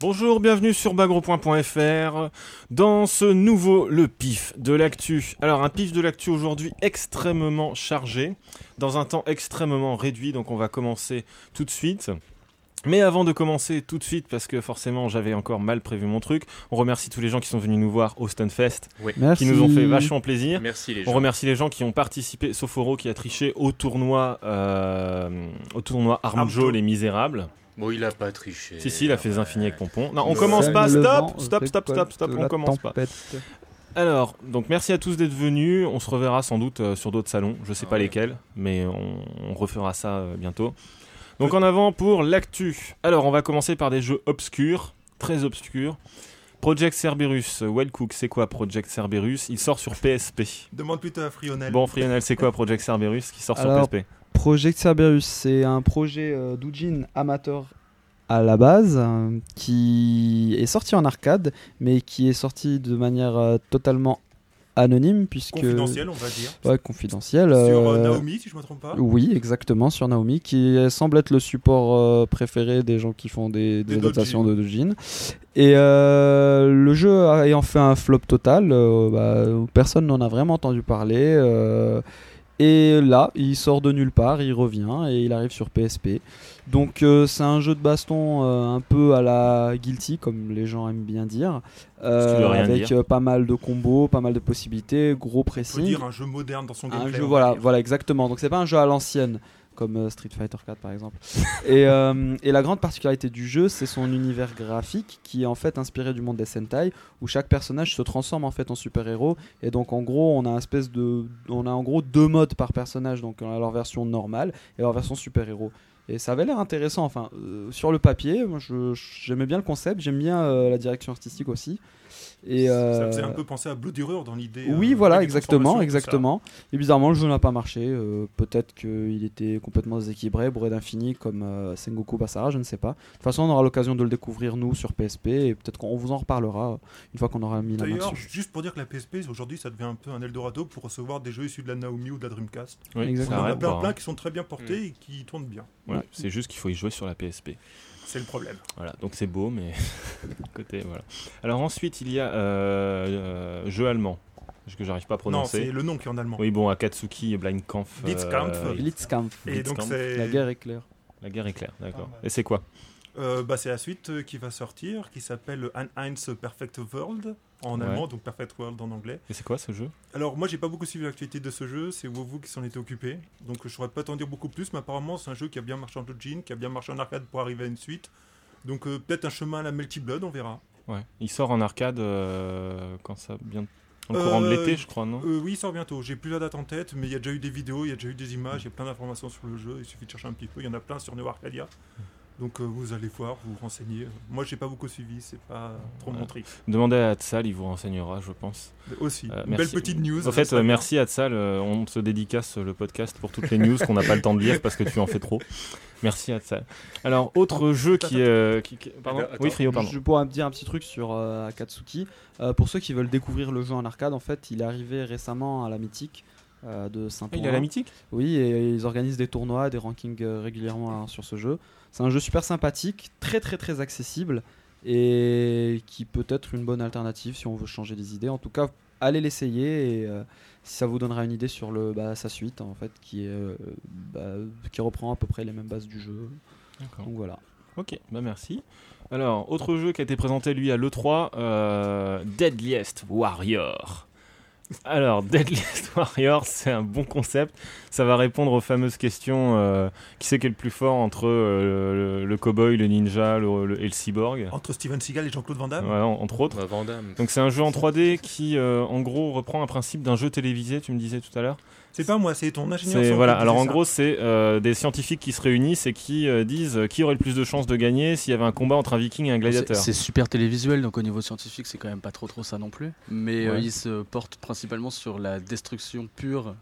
Bonjour, bienvenue sur bagro.fr dans ce nouveau Le Pif de l'actu. Alors un pif de l'actu aujourd'hui extrêmement chargé, dans un temps extrêmement réduit, donc on va commencer tout de suite. Mais avant de commencer tout de suite, parce que forcément j'avais encore mal prévu mon truc, on remercie tous les gens qui sont venus nous voir au Stunfest, qui nous ont fait vachement plaisir. Merci les gens. On remercie les gens qui ont participé, sauf Oro qui a triché au tournoi Armjo les Misérables. Bon, il a pas triché. Si, il a fait des infinis avec Pompon. Non, on commence pas, stop, on commence pas. Alors, donc merci à tous d'être venus, on se reverra sans doute sur d'autres salons, je sais pas lesquels, mais on refera ça bientôt. Donc en avant pour l'actu. Alors on va commencer par des jeux obscurs, très obscurs. Project Cerberus, Wellcook, c'est quoi Project Cerberus ? Il sort sur PSP. Demande plutôt à Frionel. Bon Frionel, c'est quoi Project Cerberus qui sort sur PSP ? Project Cerberus, c'est un projet d'Ujin amateur à la base, qui est sorti en arcade, mais qui est sorti de manière totalement anonyme, puisque... Confidentiel, on va dire. Ouais, confidentiel. Sur Naomi, si je ne me trompe pas. Oui, exactement, sur Naomi, qui semble être le support préféré des gens qui font des adaptations de Dojin. Et le jeu ayant fait un flop total, personne n'en a vraiment entendu parler. Et là, il sort de nulle part, il revient et il arrive sur PSP. Donc c'est un jeu de baston un peu à la Guilty, comme les gens aiment bien dire, avec pas mal de combos, pas mal de possibilités, gros pressing. On peut dire un jeu moderne dans son gameplay. Voilà, exactement. Donc c'est pas un jeu à l'ancienne, comme Street Fighter 4 par exemple. Et la grande particularité du jeu, c'est son univers graphique qui est en fait inspiré du monde des Sentai, où chaque personnage se transforme en fait en super-héros. Et donc en gros, on a en gros deux modes par personnage, donc on a leur version normale et leur version super-héros. Et ça avait l'air intéressant, enfin, sur le papier, moi j'aimais bien le concept, j'aime bien la direction artistique aussi. Et ça faisait un peu penser à Blood Hero dans l'idée. Oui, voilà, exactement. Et bizarrement, le jeu n'a pas marché. Peut-être qu'il était complètement déséquilibré, bourré d'infini, comme Sengoku Basara, je ne sais pas. De toute façon, on aura l'occasion de le découvrir, nous, sur PSP, et peut-être qu'on vous en reparlera une fois qu'on aura mis la main dessus. D'ailleurs, juste pour dire que la PSP, aujourd'hui, ça devient un peu un Eldorado pour recevoir des jeux issus de la Naomi ou de la Dreamcast. Oui, exactement. On en a plein qui sont très bien portés et qui tournent bien. Ouais, c'est juste qu'il faut y jouer sur la PSP. C'est le problème. Voilà, donc c'est beau, mais côté voilà. Alors ensuite, il y a jeu allemand que j'arrive pas à prononcer. Non, c'est le nom qui est en allemand. Oui, bon, Akatsuki, Blindkampf. Blitzkampf. Et donc c'est la guerre éclair. La guerre éclair, d'accord. Et c'est quoi ? C'est la suite qui va sortir, qui s'appelle Einheits Perfect World en allemand, donc Perfect World en anglais. Et c'est quoi ce jeu ? Alors moi j'ai pas beaucoup suivi l'actualité de ce jeu, c'est WoW qui s'en était occupé, donc je saurais pas t'en dire beaucoup plus, mais apparemment c'est un jeu qui a bien marché en Dojin, qui a bien marché en arcade pour arriver à une suite, donc peut-être un chemin à la Melty Blood, on verra. Ouais, il sort en arcade quand ça bien... En courant de l'été, je crois, non ? Oui, il sort bientôt. J'ai plus la date en tête, mais il y a déjà eu des vidéos, il y a déjà eu des images, il y a plein d'informations sur le jeu. Il suffit de chercher un petit peu. Il y en a plein sur Neo Arcadia. Donc vous allez voir, vous renseigner. Moi, j'ai pas beaucoup suivi, c'est pas trop mon truc. Demandez à Hatsal, il vous renseignera, je pense. Aussi. Une belle petite news. En fait, merci Hatsal. On se dédicace le podcast pour toutes les news qu'on n'a pas le temps de lire parce que tu en fais trop. Merci Hatsal. Alors, autre jeu qui pardon. Oui, Frio, pardon. Je pourrais dire un petit truc sur Akatsuki. Pour ceux qui veulent découvrir le jeu en arcade, en fait, il est arrivé récemment à la Mythique de Saint-Ouen. Il est à la Mythique ? Oui, et ils organisent des tournois, des rankings régulièrement sur ce jeu. C'est un jeu super sympathique, très très très accessible et qui peut être une bonne alternative si on veut changer des idées. En tout cas, allez l'essayer et ça vous donnera une idée sur sa suite en fait, qui reprend à peu près les mêmes bases du jeu. D'accord. Donc voilà. Ok, merci. Alors, autre jeu qui a été présenté lui à l'E3, Deadliest Warrior. Alors, Deadliest Warrior, c'est un bon concept. Ça va répondre aux fameuses questions qui c'est qui est le plus fort entre le cowboy, le ninja et le cyborg. Entre Steven Seagal et Jean-Claude Van Damme. Ouais, entre autres. Van Damme. Donc c'est un jeu en 3D qui, en gros, reprend un principe d'un jeu télévisé, tu me disais tout à l'heure. C'est pas moi, c'est ton ingénieur. Voilà. Alors en gros, c'est des scientifiques qui se réunissent et qui disent qui aurait le plus de chances de gagner s'il y avait un combat entre un viking et un gladiateur. C'est super télévisuel, donc au niveau scientifique, c'est quand même pas trop ça non plus. Mais Ouais. il se porte principalement sur la destruction pure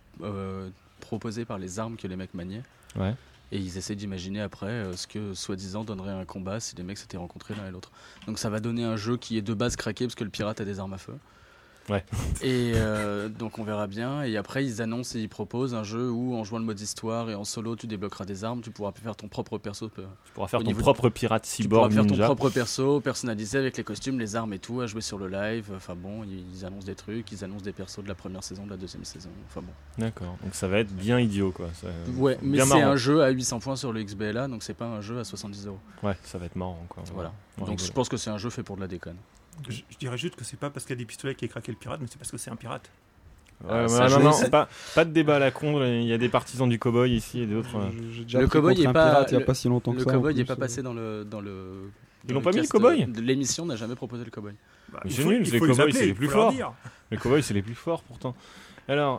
proposée par les armes que les mecs maniaient. Ouais. Et ils essaient d'imaginer après ce que soi-disant donnerait un combat si les mecs s'étaient rencontrés l'un et l'autre. Donc ça va donner un jeu qui est de base craqué parce que le pirate a des armes à feu. Ouais. Et donc on verra bien. Et après ils annoncent et ils proposent un jeu où en jouant le mode histoire et en solo tu débloqueras des armes, tu pourras faire ton propre perso. Tu pourras faire ton propre pirate cyborg ninja. Tu pourras faire ton propre perso personnalisé avec les costumes, les armes et tout, à jouer sur le live. Enfin bon, ils annoncent des trucs, ils annoncent des persos de la première saison, de la deuxième saison. Enfin bon. D'accord, donc ça va être bien idiot quoi. Ouais, mais c'est un jeu à 800 points sur le XBLA, donc c'est pas un jeu à 70€. Ouais, ça va être marrant quoi. Voilà. Donc je pense que c'est un jeu fait pour de la déconne. Je dirais juste que c'est pas parce qu'il y a des pistolets qui est craqué le pirate, mais c'est parce que c'est un pirate. Non, c'est pas de débat à la con. Il y a des partisans du cowboy ici et d'autres. Le cowboy il y a pas si longtemps que ça. Le cowboy n'est pas passé dans le. Ils n'ont pas mis le cowboy. L'émission n'a jamais proposé le cowboy. C'est nul, les cowboys c'est les plus forts. Les cowboys c'est les plus forts pourtant. Alors,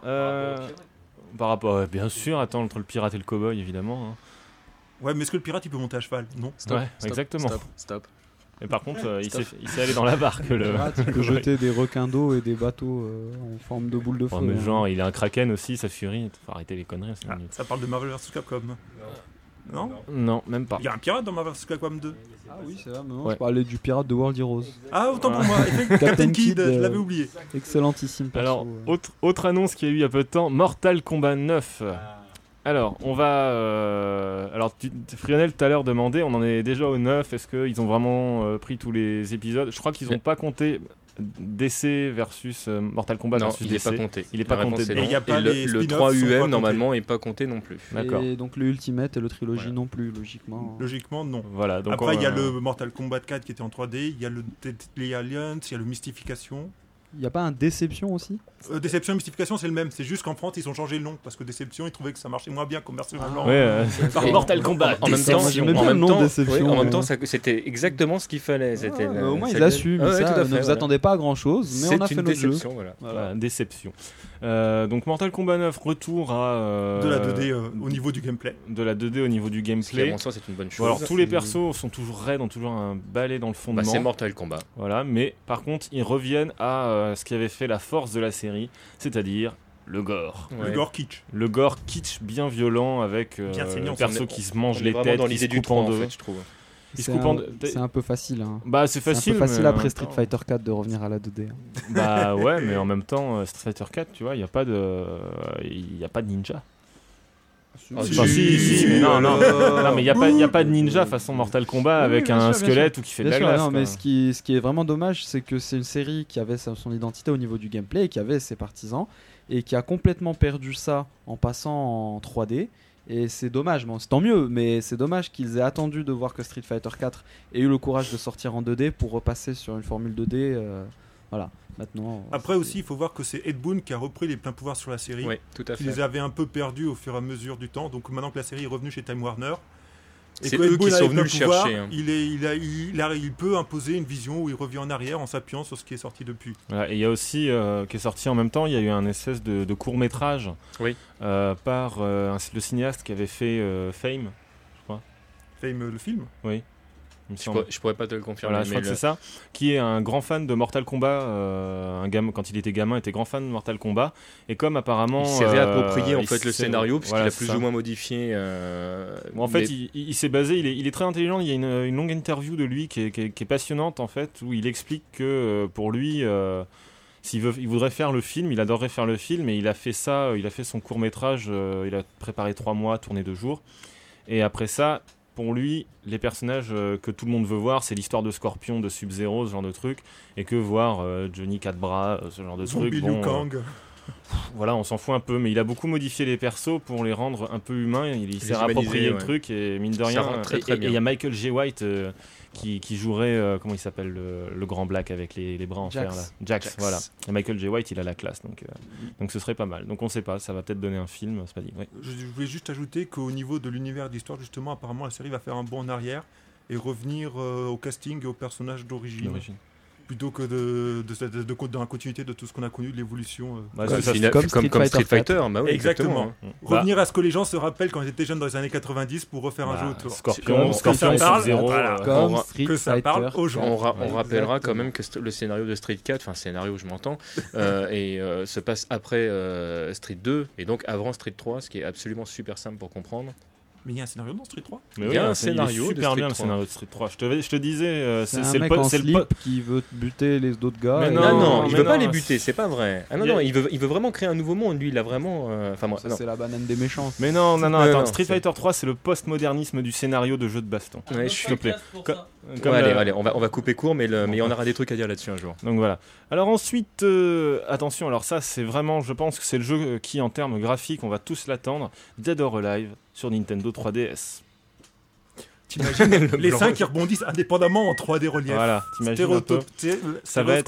par rapport, bien sûr, attends entre le pirate et le cowboy évidemment. Hein. Ouais, mais est-ce que le pirate il peut monter à cheval? Non. Stop, exactement. Stop. Mais par contre, il s'est allé dans la barque. Il peut jeter des requins d'eau et des bateaux en forme de boule de feu. Mais genre, il a un kraken aussi, ça furie. Faut arrêter les conneries. Ça parle de Marvel vs Capcom. Non. Non, même pas. Il y a un pirate dans Marvel vs Capcom 2. Ah oui, c'est vrai, mais non, je parlais du pirate de World Heroes. Ah, autant pour moi. Captain Kidd, je l'avais oublié. Excellentissime perso. Alors, autre annonce qu'il y a eu il y a peu de temps, Mortal Kombat 9. Alors, on va... Alors, Frionel tout à l'heure demandait, on en est déjà au 9, est-ce qu'ils ont vraiment pris tous les épisodes? Je crois qu'ils n'ont pas compté DC versus Mortal Kombat versus DC. Il n'est pas compté. Il n'est pas compté. Et y a pas le 3 UM, normalement, n'est pas compté non plus. D'accord. Et donc le Ultimate et le trilogie non plus, logiquement. Logiquement, non. Voilà, donc après, il y a le Mortal Kombat 4 qui était en 3D, il y a le Deadly Alliance, il y a le Mystification. Il n'y a pas un Déception aussi? Déception et Mystification, c'est le même. C'est juste qu'en France, ils ont changé le nom parce que Déception, ils trouvaient que ça marchait moins bien commercialement. Par Mortal Kombat. En même temps, c'était exactement ce qu'il fallait. Au moins, ils assument. Ne vous attendez pas à grand chose, mais on a fait notre jeu. Voilà, déception. Donc Mortal Kombat 9, retour à de la 2D au niveau du gameplay. De la 2D au niveau du gameplay. À mon sens, c'est une bonne chose. Alors tous les persos sont toujours raides, ont toujours un balai dans le fondement. C'est Mortal Kombat. Voilà, mais par contre, ils reviennent à ce qui avait fait la force de la série, c'est-à-dire le gore. Ouais. Le gore kitsch. Le gore kitsch bien violent avec le perso qui se mange les têtes, dans l'idée du 3 en fait, je trouve. C'est un peu facile. Hein. Bah c'est facile. C'est un peu facile après Street Fighter 4 de revenir à la 2D. Hein. Bah ouais, mais en même temps Street Fighter 4, tu vois, il y a pas de ninja. Si, mais non, mais il y a pas de ninja façon Mortal Kombat avec un squelette ou qui fait de la glace. Non, mais ce qui est vraiment dommage, c'est que c'est une série qui avait son identité au niveau du gameplay et qui avait ses partisans et qui a complètement perdu ça en passant en 3D. Et c'est dommage, bon, c'est tant mieux, mais c'est dommage qu'ils aient attendu de voir que Street Fighter 4 ait eu le courage de sortir en 2D pour repasser sur une formule 2D. Voilà. Maintenant, après aussi, il faut voir que c'est Ed Boon qui a repris les pleins pouvoirs sur la série. Oui, tout à fait. Il les avait un peu perdus au fur et à mesure du temps. Donc maintenant que la série est revenue chez Time Warner, c'est eux qui sont venus le chercher. Hein. Il peut imposer une vision où il revient en arrière en s'appuyant sur ce qui est sorti depuis. Voilà, et il y a aussi, qui est sorti en même temps, il y a eu un espèce de court-métrage par le cinéaste qui avait fait Fame, je crois. Fame, le film? Oui. Je pourrais pas te le confirmer. Voilà, je crois que c'est ça. Qui est un grand fan de Mortal Kombat. Quand il était gamin, était grand fan de Mortal Kombat. Et comme apparemment, il s'est réapproprié en fait le scénario puisqu'il a plus ou moins modifié. En fait, il s'est basé. Il est très intelligent. Il y a une longue interview de lui qui est passionnante en fait, où il explique que pour lui, il voudrait faire le film. Il adorerait faire le film, et il a fait ça. Il a fait son court métrage. Il a préparé 3 mois, tourné 2 jours. Et après ça. Pour lui, les personnages que tout le monde veut voir, c'est l'histoire de Scorpion, de Sub-Zero, ce genre de truc, et que voir Johnny 4 bras, ce genre de truc. Liu Kang. Voilà, on s'en fout un peu, mais il a beaucoup modifié les persos pour les rendre un peu humains. Il s'est approprié le truc, et mine de rien. Et il y a Michael J. White qui jouerait, comment il s'appelle, le grand black avec les bras en fer là. Jax, voilà. Et Michael J. White, il a la classe, donc ce serait pas mal. Donc on sait pas, ça va peut-être donner un film, c'est pas dit. Ouais. Je voulais juste ajouter qu'au niveau de l'univers d'histoire, justement, apparemment la série va faire un bond en arrière et revenir au casting et aux personnages d'origine. Plutôt que dans la continuité de tout ce qu'on a connu de l'évolution. Comme Street Fighter. Bah oui, exactement. Revenir à ce que les gens se rappellent quand ils étaient jeunes dans les années 90 pour refaire un jeu autour. Scorpion, que ça parle aux gens. On rappellera quand même que le scénario de Street 4, enfin scénario je m'entends, se passe après Street 2 et donc avant Street 3, ce qui est absolument super simple pour comprendre. Mais il y a un scénario dans Street 3. Mais il y a un scénario super bien, le scénario de Street 3. Je te disais, c'est le pote qui veut buter les autres gars. Mais non, il veut pas les buter, c'est pas vrai. Ah non, il veut vraiment créer un nouveau monde. Lui, il a vraiment. C'est la banane des méchants. Mais non, attends. Street Fighter 3, c'est le postmodernisme du scénario de jeu de baston. Ouais, s'il te plaît. Allez, on va couper court, mais il y en aura des trucs à dire là-dessus un jour. Donc voilà. Alors ensuite, attention. Alors ça, c'est vraiment, je pense que c'est le jeu qui, en termes graphiques, on va tous l'attendre. Dead or Alive sur Nintendo 3DS. T'imagines les 5 qui rebondissent indépendamment en 3D relief. Voilà, t'imagines un peu. Ça va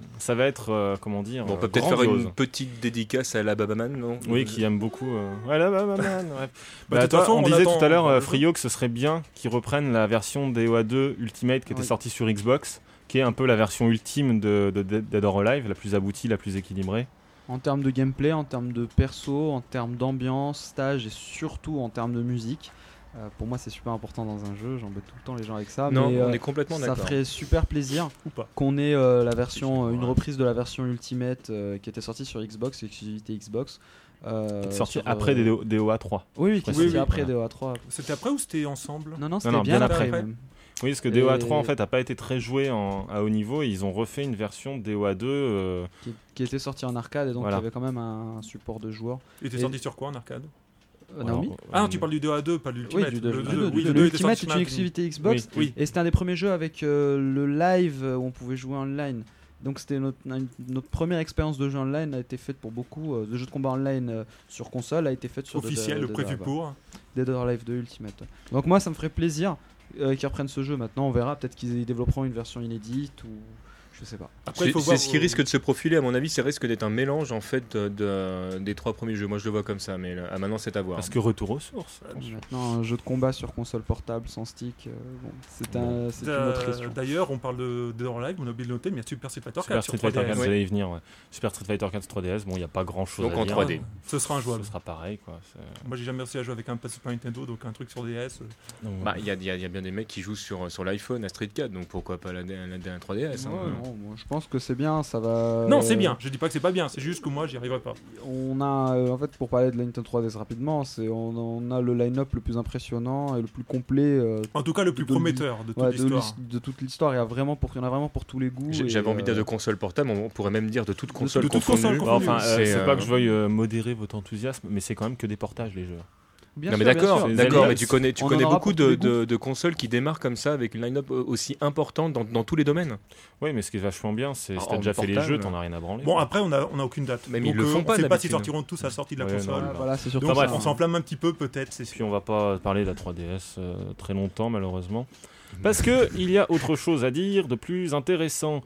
être, comment dire. Bon, on peut peut-être faire une petite dédicace à la Babaman, non ? Oui, qui aime beaucoup. La Babaman. Ouais. On disait tout à l'heure, Frio, que ce serait bien qu'ils reprennent la version DOA 2 Ultimate qui était sortie sur Xbox, qui est un peu la version ultime de Dead or Alive, la plus aboutie, la plus équilibrée. En termes de gameplay, en termes de perso, en termes d'ambiance, stage et surtout en termes de musique. Pour moi, c'est super important dans un jeu. J'embête tout le temps les gens avec ça. Non, mais, on est complètement d'accord. Ça ferait super plaisir qu'on ait la version, une reprise de la version Ultimate qui était sortie sur Xbox, exclusivité Xbox. Qui est sortie après DOA 3. Oui, qui est sortie après DOA 3. C'était après ou c'était ensemble ? Non, c'était bien après. Même. Oui, parce que DOA 3 en fait n'a pas été très joué à haut niveau et ils ont refait une version DOA 2 qui était sortie en arcade et donc il y avait quand même un support de joueurs. Il était sorti sur quoi en arcade ? Naomi. Non, tu parles du DOA 2, pas de l'Ultimate. Oui, le Ultimate est une exclusivité Xbox et c'était un des premiers jeux avec le live où on pouvait jouer online. Donc c'était notre première expérience de jeu online a été faite pour beaucoup de jeux de combat online sur console a été faite sur officiel, prévu pour Dead or Alive 2 Ultimate. Donc moi ça me ferait plaisir qu'ils reprennent ce jeu maintenant, on verra, peut-être qu'ils développeront une version inédite ou je sais pas. Après, c'est ce qui risque de se profiler à mon avis, ça risque d'être un mélange en fait des 3 premiers jeux. Moi je le vois comme ça, mais maintenant c'est à voir. Parce que retour aux sources. Maintenant un jeu de combat sur console portable sans stick, c'est une autre question. D'ailleurs on parle de Dead or Alive, on a oublié de noter, mais il y a Super Street Fighter 4 Super Street Fighter 4, vous allez y venir. Ouais. Super Street Fighter 4 3DS, bon il n'y a pas grand chose donc à dire. Donc en 3D. Ce sera injouable. Ce sera pareil quoi. Moi j'ai jamais réussi à jouer avec un Super Nintendo, donc un truc sur DS. Il y a bien des mecs qui jouent sur l'iPhone à Street 4, donc pourquoi pas la 3DS non, moi, je pense que c'est bien, ça va. Non, c'est bien. Je dis pas que c'est pas bien. C'est juste que moi, j'y arriverai pas. On a, en fait, pour parler de la Nintendo 3DS rapidement, on a le line-up le plus impressionnant et le plus complet. En tout cas, le plus prometteur de toute l'histoire. De toute l'histoire, il y en a vraiment pour tous les goûts. J'avais envie de dire de console portable, on pourrait même dire de toute console confondue. Enfin, c'est pas que je veuille modérer votre enthousiasme, mais c'est quand même que des portages les jeux. Bien sûr, mais d'accord, mais tu connais beaucoup de consoles qui démarrent comme ça avec une line-up aussi importante dans tous les domaines. Oui, mais ce qui est vachement bien, c'est si t'as déjà fait les jeux, t'en as rien à branler. Bon, après, on a aucune date. Même ils le font pas. On sait pas s'ils sortiront tous à la sortie de la console. Voilà, c'est surtout donc on s'enflamme un petit peu, peut-être. Puis on va pas parler de la 3DS très longtemps, malheureusement, parce que il y a autre chose à dire de plus intéressant.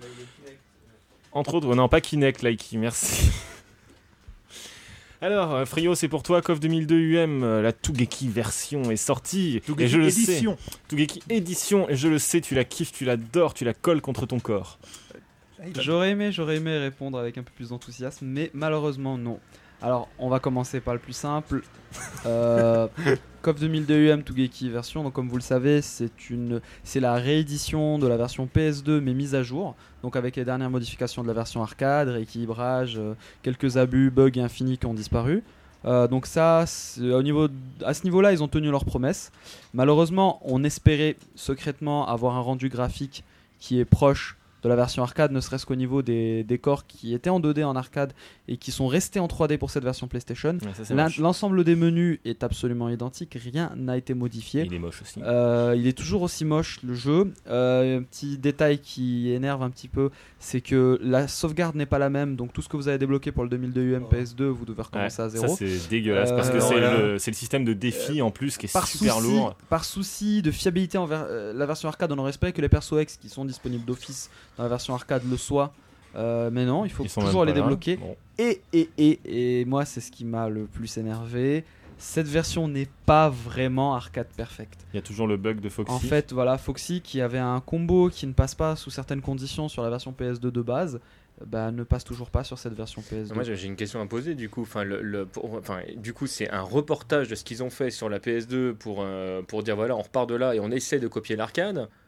Entre autres, non, pas Kinect, Laiki, merci. Alors, Frio, c'est pour toi, KOF 2002 UM, la Tougeki version est sortie. Tougeki et je le édition. sais. Tougeki édition, et je le sais, tu la kiffes, tu l'adores, tu la colles contre ton corps. J'aurais aimé répondre avec un peu plus d'enthousiasme, mais malheureusement non. Alors, on va commencer par le plus simple. KOF 2002 UM Tougeki version, donc comme vous le savez, c'est la réédition de la version PS2 mais mise à jour, donc avec les dernières modifications de la version arcade, rééquilibrage, quelques abus, bugs et infinis qui ont disparu. Donc ça, à ce niveau-là, ils ont tenu leurs promesses. Malheureusement, on espérait secrètement avoir un rendu graphique qui est proche de la version arcade, ne serait-ce qu'au niveau des décors qui étaient en 2D en arcade et qui sont restés en 3D pour cette version PlayStation. Ouais, l'ensemble des menus est absolument identique, rien n'a été modifié. Il est moche aussi. Il est toujours aussi moche le jeu. Un petit détail qui énerve un petit peu, c'est que la sauvegarde n'est pas la même, donc tout ce que vous avez débloqué pour le 2002 UM PS2, vous devez recommencer à zéro. Ça c'est dégueulasse parce que c'est le système de défi en plus qui est super lourd. Par souci de fiabilité envers la version arcade, on aurait espéré que les persos X qui sont disponibles d'office dans la version arcade le soient, mais non, il faut toujours les débloquer. Bon. Et moi, c'est ce qui m'a le plus énervé. Cette version n'est pas vraiment arcade perfect. Il y a toujours le bug de Foxy. En fait, voilà, Foxy qui avait un combo qui ne passe pas sous certaines conditions sur la version PS2 de base, ne passe toujours pas sur cette version PS2. Moi, j'ai une question à poser du coup. Du coup, c'est un reportage de ce qu'ils ont fait sur la PS2 pour dire voilà, on repart de là et on essaie de copier l'arcade.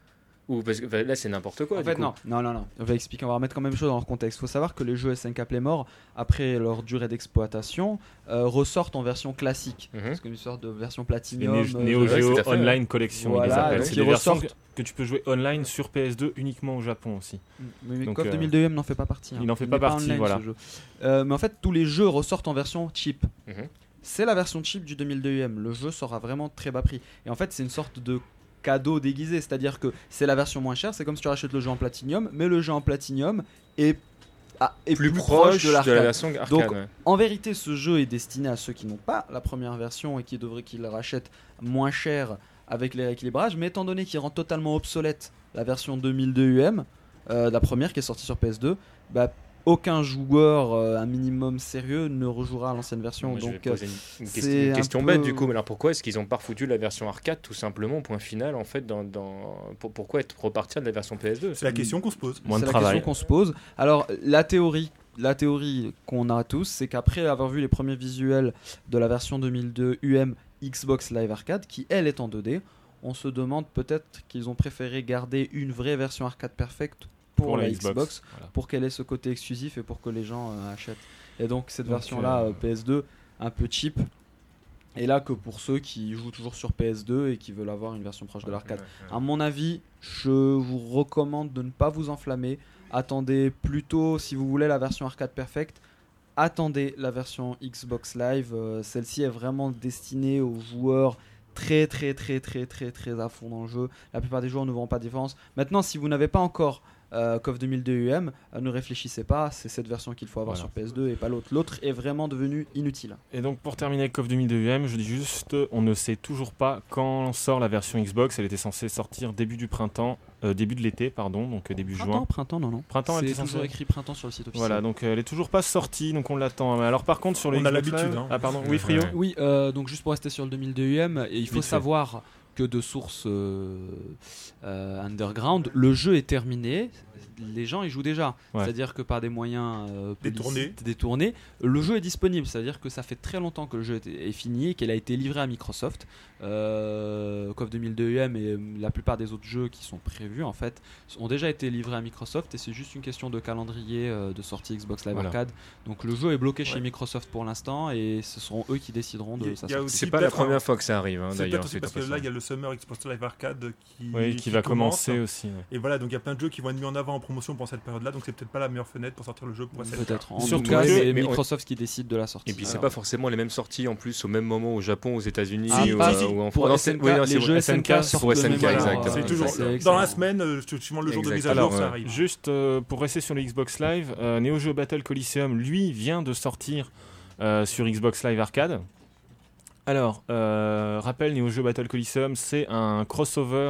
Ou parce que là c'est n'importe quoi. En fait, non. On va expliquer, on va remettre quand même les choses dans leur contexte. Il faut savoir que les jeux SNK Playmore, après leur durée d'exploitation, ressortent en version classique. Parce qu'une sorte de version Platinum. Neo Geo Online Collection, voilà, c'est des versions que tu peux jouer online sur PS2 uniquement au Japon aussi. Mais KOF 2002 n'en fait pas partie. Il n'en fait pas partie, online, voilà. Mais en fait, tous les jeux ressortent en version cheap. C'est la version cheap du 2002 Le jeu sort à vraiment très bas prix. Et en fait, c'est une sorte de cadeau déguisé, c'est-à-dire que c'est la version moins chère, c'est comme si tu rachètes le jeu en Platinum, mais le jeu en Platinum est plus proche de l'arcade. De la version arcade. Donc, en vérité, ce jeu est destiné à ceux qui n'ont pas la première version et qui le rachètent moins cher avec les rééquilibrages, mais étant donné qu'il rend totalement obsolète la version 2002 la première qui est sortie sur PS2, aucun joueur un minimum sérieux ne rejouera à l'ancienne version. Donc, je vais poser une question bête du coup. Mais alors pourquoi est-ce qu'ils n'ont pas refoutu la version arcade tout simplement, point final en fait pourquoi repartir de la version PS2? C'est la question qu'on se pose. Moins de travail. La question qu'on se pose. Alors la théorie qu'on a tous, c'est qu'après avoir vu les premiers visuels de la version 2002 Xbox Live Arcade, qui elle est en 2D, on se demande peut-être qu'ils ont préféré garder une vraie version arcade perfecte pour la Xbox, voilà. Pour qu'elle ait ce côté exclusif et pour que les gens achètent. Et donc cette version-là, PS2, un peu cheap, est là que pour ceux qui jouent toujours sur PS2 et qui veulent avoir une version proche de l'arcade. À mon avis, je vous recommande de ne pas vous enflammer. Attendez plutôt, si vous voulez la version arcade perfecte, attendez la version Xbox Live. Celle-ci est vraiment destinée aux joueurs très à fond dans le jeu. La plupart des joueurs ne verront pas de différence. Maintenant, si vous n'avez pas encore KOF 2002 ne réfléchissez pas, c'est cette version qu'il faut avoir sur PS2 et pas l'autre. L'autre est vraiment devenu inutile. Et donc pour terminer avec KOF 2002 je dis juste, on ne sait toujours pas quand sort la version Xbox. Elle était censée sortir début de l'été, donc début juin. Printemps, non. Printemps, c'est toujours écrit printemps sur le site officiel. Voilà, donc elle est toujours pas sortie, donc on l'attend. Alors par contre sur le Xbox a l'habitude. Live... Ah pardon, oui Frio. Oui, donc juste pour rester sur le 2002 et il faut savoir que de sources underground, le jeu est terminé. Les gens y jouent déjà, c'est-à-dire que par des moyens détournés, le jeu est disponible, c'est-à-dire que ça fait très longtemps que le jeu est fini et qu'il a été livré à Microsoft. KOF 2002 et la plupart des autres jeux qui sont prévus en fait ont déjà été livrés à Microsoft et c'est juste une question de calendrier de sortie Xbox Live Arcade. Donc le jeu est bloqué chez Microsoft pour l'instant et ce seront eux qui décideront de sa sortie. C'est pas la première fois que ça arrive d'ailleurs. C'est parce que là il y a le Summer Xbox Live Arcade qui va commencer aussi. Et voilà, donc il y a plein de jeux qui vont être mis en avant en promotion pour cette période-là, donc c'est peut-être pas la meilleure fenêtre pour sortir le jeu pour cette peut-être. En tout cas, c'est Microsoft qui décide de la sortie. Et puis c'est pas forcément les mêmes sorties en plus au même moment au Japon, aux États-Unis ou en France. Les jeux SNK pour SNK, exactement. C'est toujours dans la semaine, suivant le jour de mise à jour, ça arrive. Juste pour rester sur le Xbox Live, Neo Geo Battle Coliseum, lui, vient de sortir sur Xbox Live Arcade. Alors, rappel, Neo Geo Battle Coliseum, c'est un crossover,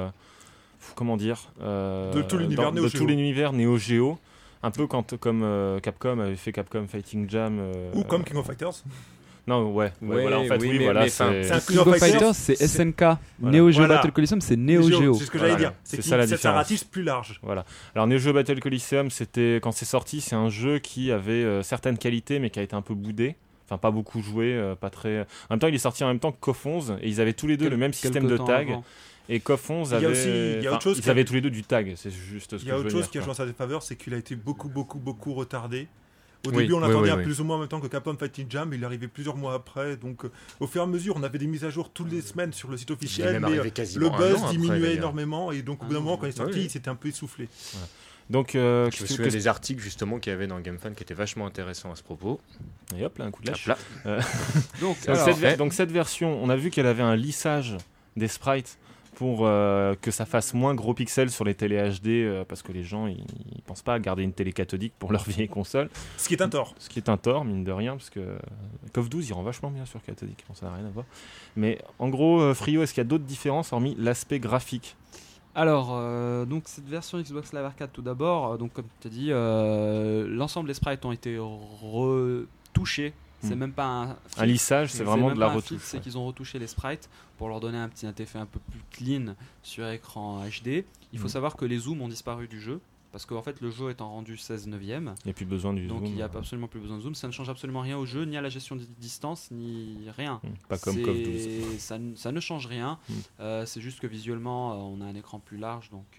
de tout l'univers Neo Geo, un peu comme Capcom avait fait Capcom Fighting Jam. Ou comme King of Fighters. Non, voilà, en fait, c'est King of Fighters, c'est SNK. Neo Geo Battle Coliseum, c'est Neo Geo. C'est ce que j'allais dire. C'est ça la différence. C'est un ratisse plus large. Voilà. Alors Neo Geo Battle Coliseum, quand c'est sorti, c'est un jeu qui avait certaines qualités, mais qui a été un peu boudé. Enfin, pas beaucoup joué, pas très. En même temps, il est sorti en même temps que KOF 11 et ils avaient tous les deux le même système de tag. Et KOF 11 ils avaient tous les deux du tag. C'est juste ce que je veux dire. Il y a autre chose qui a joué en sa défaveur, c'est qu'il a été beaucoup retardé. Au début, on l'attendait plus ou moins en même temps que Capcom Fighting Jam, il est arrivé plusieurs mois après. Donc, au fur et à mesure, on avait des mises à jour toutes les semaines sur le site officiel, mais le buzz diminuait énormément. Et donc, au bout d'un moment, quand il est sorti, il s'était un peu essoufflé. Voilà. Donc, je me souviens des articles justement qu'il y avait dans GameFan qui étaient vachement intéressants à ce propos. Et hop là, un coup de lâche. Donc, cette version, on a vu qu'elle avait un lissage des sprites pour que ça fasse moins gros pixels sur les télé HD parce que les gens ils pensent pas à garder une télé cathodique pour leur vieille console. Ce qui est un tort. Mine de rien, parce que KOF 12 il rend vachement bien sur cathodique, ça n'a rien à voir. Mais en gros, Frio, est-ce qu'il y a d'autres différences hormis l'aspect graphique ? Alors, donc cette version Xbox Live Arcade tout d'abord, donc comme tu as dit, l'ensemble des sprites ont été retouchés. C'est même pas un lissage, c'est vraiment de la retouche. C'est qu'ils ont retouché les sprites pour leur donner un petit effet un peu plus clean sur écran HD. Il faut savoir que les zooms ont disparu du jeu. parce qu'en fait le jeu étant rendu 16 neuvième, il n'y a plus besoin du donc zoom. il n'y a absolument plus besoin de zoom. Ça ne change absolument rien au jeu, ni à la gestion des distances, ni rien. Pas comme KOF 12. Ça ne change rien. C'est juste que visuellement on a un écran plus large, donc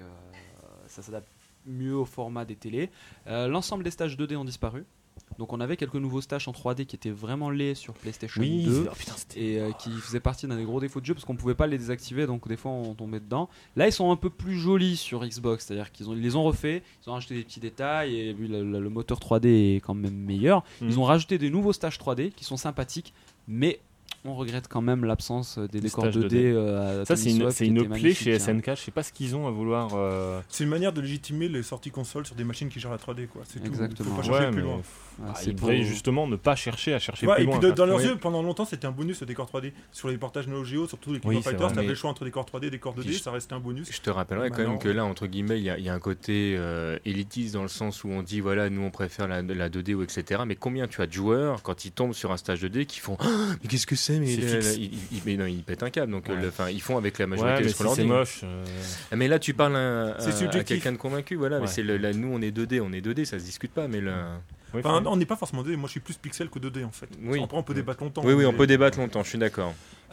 ça s'adapte mieux au format des télés. L'ensemble des stages 2D ont disparu. Donc on avait quelques nouveaux stages en 3D qui étaient vraiment laids sur PlayStation 2 et qui faisaient partie d'un des gros défauts de jeu parce qu'on pouvait pas les désactiver, donc des fois on tombait dedans. Là ils sont un peu plus jolis sur Xbox, c'est-à-dire ils les ont refait, ils ont rajouté des petits détails et vu le moteur 3D est quand même meilleur. Ils ont rajouté des nouveaux stages 3D qui sont sympathiques, mais on regrette quand même l'absence des décors 2D. Ça, c'est une plaie chez SNK. Je sais pas ce qu'ils ont à vouloir. C'est une manière de légitimer les sorties consoles sur des machines qui gèrent la 3D, quoi. C'est exactement. Tout. Faut pas chercher plus loin. Il devrait justement ne pas chercher plus et loin. Puis dans leurs yeux, pendant longtemps, c'était un bonus le décor 3D. Sur les portages Neo Geo, surtout les King of Fighters, t'avais le choix entre décor 3D et décor 2D, ça restait un bonus. Je te rappellerai quand même que là, entre guillemets, il y a un côté élitiste dans le sens où on dit voilà, nous on préfère la 2D ou etc. Mais combien tu as de joueurs quand ils tombent sur un stage 2D qui font mais qu'est-ce que c'est, mais ils pètent un câble, donc ils font avec la majorité de ce qu'on leur dit. C'est moche. Mais là tu parles à quelqu'un de convaincu, voilà. Mais c'est nous on est 2D, ça se discute pas, mais on n'est pas forcément 2D. Moi je suis plus pixel que 2D en fait. Oui. Après on peut débattre longtemps. Oui, on peut débattre longtemps, je suis d'accord.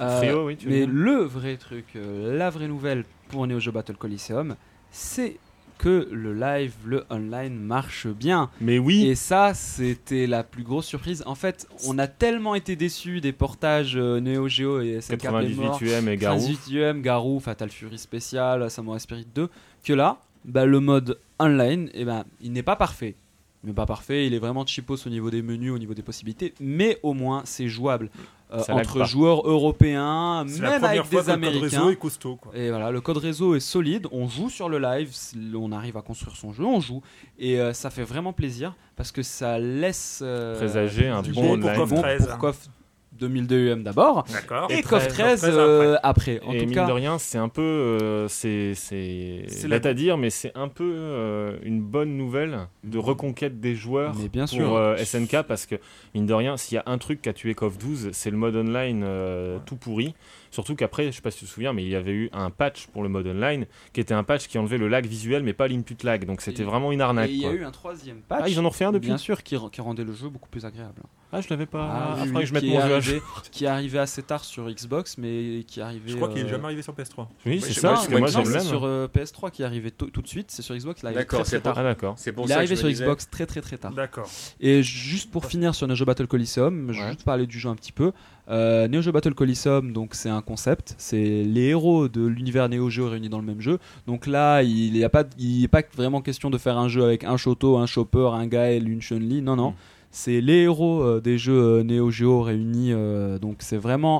Mais le vrai truc, la vraie nouvelle pour Neo Geo Battle Coliseum, c'est que le live, le online marche bien. Mais oui. Et ça, c'était la plus grosse surprise. En fait, on a tellement été déçus des portages Neo Geo et SNK 98UM et Garou. 98UM, Garou, Fatal Fury Special, Samurai Spirit 2, que là, le mode online, il n'est pas parfait. Il n'est pas parfait, il est vraiment cheapos au niveau des menus, au niveau des possibilités, mais au moins c'est jouable. Entre joueurs européens, même avec des Américains. Le code réseau est costaud, quoi. Et voilà, le code réseau est solide. On joue sur le live, on arrive à construire son jeu, on joue, et ça fait vraiment plaisir parce que ça laisse présager un bon online. Pour KOF 2002 d'abord, et KOF 13 après. En et tout mine cas, de rien, c'est un peu, c'est bête à dire, mais c'est un peu une bonne nouvelle de reconquête des joueurs pour SNK, parce que mine de rien, s'il y a un truc qu'a tué KOF 12, c'est le mode online tout pourri. Surtout qu'après, je sais pas si tu te souviens, mais il y avait eu un patch pour le mode online qui était un patch qui enlevait le lag visuel mais pas l'input lag, donc c'était vraiment une arnaque. Et il y a eu un troisième patch. Ah, ils en ont refait un depuis. Bien sûr, qui rendait le jeu beaucoup plus agréable. Ah, je l'avais pas. Faudrait que je mette mon jeu qui est arrivé assez tard sur Xbox, mais qui est arrivé. Je crois qu'il est jamais arrivé sur PS3. Oui, c'est ça. Parce que moi j'aime c'est sur PS3 qui est arrivé tout de suite. C'est sur Xbox. Là, d'accord, très tard. Ah, d'accord. Il est arrivé sur Xbox très tard. D'accord. Et juste pour finir sur Neo Geo Battle Coliseum, je vais juste parler du jeu un petit peu. Neo Geo Battle Coliseum, donc c'est un concept, c'est les héros de l'univers Neo Geo réunis dans le même jeu. Donc là, il n'est pas vraiment question de faire un jeu avec un Shoto, un Chopper, un Gaël, une Chun-Li. Non. C'est les héros des jeux Neo Geo réunis. Donc c'est vraiment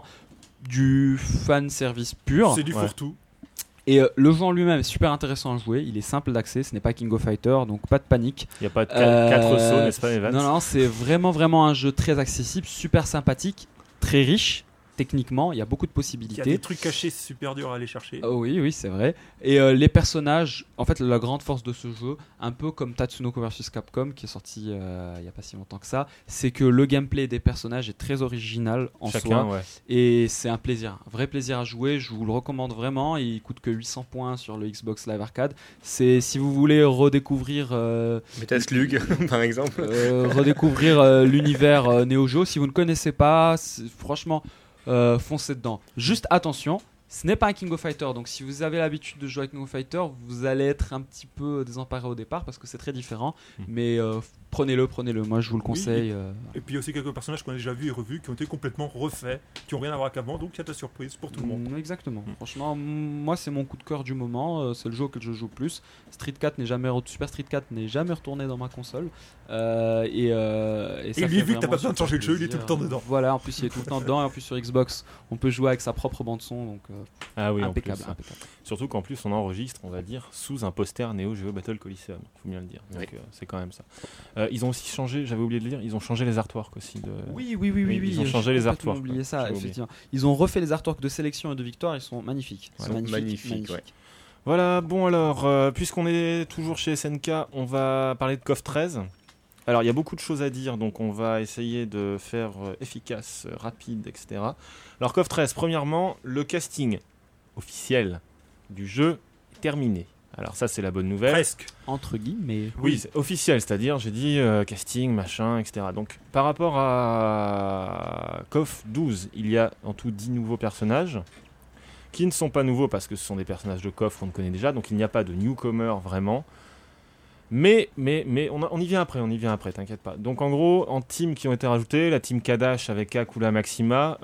du fan service pur. C'est du fourre-tout. Et le jeu en lui-même est super intéressant à jouer. Il est simple d'accès, ce n'est pas King of Fighters, donc pas de panique. Il n'y a pas de 4 sauts, n'est-ce pas, Evans? Non, c'est vraiment un jeu très accessible, super sympathique, très riche. Techniquement, il y a beaucoup de possibilités. Il y a des trucs cachés super durs à aller chercher. Oui, c'est vrai. Et les personnages, en fait, la grande force de ce jeu, un peu comme Tatsunoko vs Capcom, qui est sorti il n'y a pas si longtemps que ça, c'est que le gameplay des personnages est très original en soi. Ouais. Et c'est un plaisir, un vrai plaisir à jouer. Je vous le recommande vraiment. Il coûte que 800 points sur le Xbox Live Arcade. C'est si vous voulez redécouvrir. Metal Slug, par exemple. Redécouvrir l'univers Neo Geo. Si vous ne connaissez pas, franchement. Foncez dedans. Juste attention, ce n'est pas un King of Fighters, donc si vous avez l'habitude de jouer à King of Fighters, vous allez être un petit peu désemparé au départ parce que c'est très différent. Mais prenez-le, moi je vous le conseille. Et puis il y a aussi quelques personnages qu'on a déjà vus et revus qui ont été complètement refaits, qui n'ont rien à voir qu'avant, donc il y a de la surprise pour tout le monde. Exactement. Franchement, moi c'est mon coup de cœur du moment, c'est le jeu auquel je joue le plus. Super Street 4 n'est jamais retourné dans ma console. Et lui, vu que t'as pas besoin de changer de jeu, il est tout le temps dedans. Voilà, en plus il est tout le temps dedans, et en plus sur Xbox, on peut jouer avec sa propre bande-son, donc impeccable. Surtout qu'en plus on enregistre, on va dire, sous un poster Neo Geo Battle Coliseum, faut bien le dire. Donc c'est quand même ça. Ils ont aussi changé, j'avais oublié de le dire, ils ont changé les artworks aussi. Oui. Ils ont changé les artworks. Oublié ça, effectivement. Ils ont refait les artworks de sélection et de victoire, ils sont magnifiques. Magnifiques. Ouais. Voilà, bon alors, puisqu'on est toujours chez SNK, on va parler de KOF 13. Alors il y a beaucoup de choses à dire, donc on va essayer de faire efficace, rapide, etc. Alors KOF 13, premièrement, le casting officiel du jeu est terminé. Alors ça, c'est la bonne nouvelle. Presque. Entre guillemets. Oui, c'est officiel, c'est-à-dire j'ai dit casting, machin, etc. Donc par rapport à KOF 12, il y a en tout 10 nouveaux personnages qui ne sont pas nouveaux parce que ce sont des personnages de KOF qu'on connaît déjà, donc il n'y a pas de newcomer vraiment. Mais on y vient après, t'inquiète pas. Donc en gros, en teams qui ont été rajoutés, la team Kadash avec K, Kula, Maxima,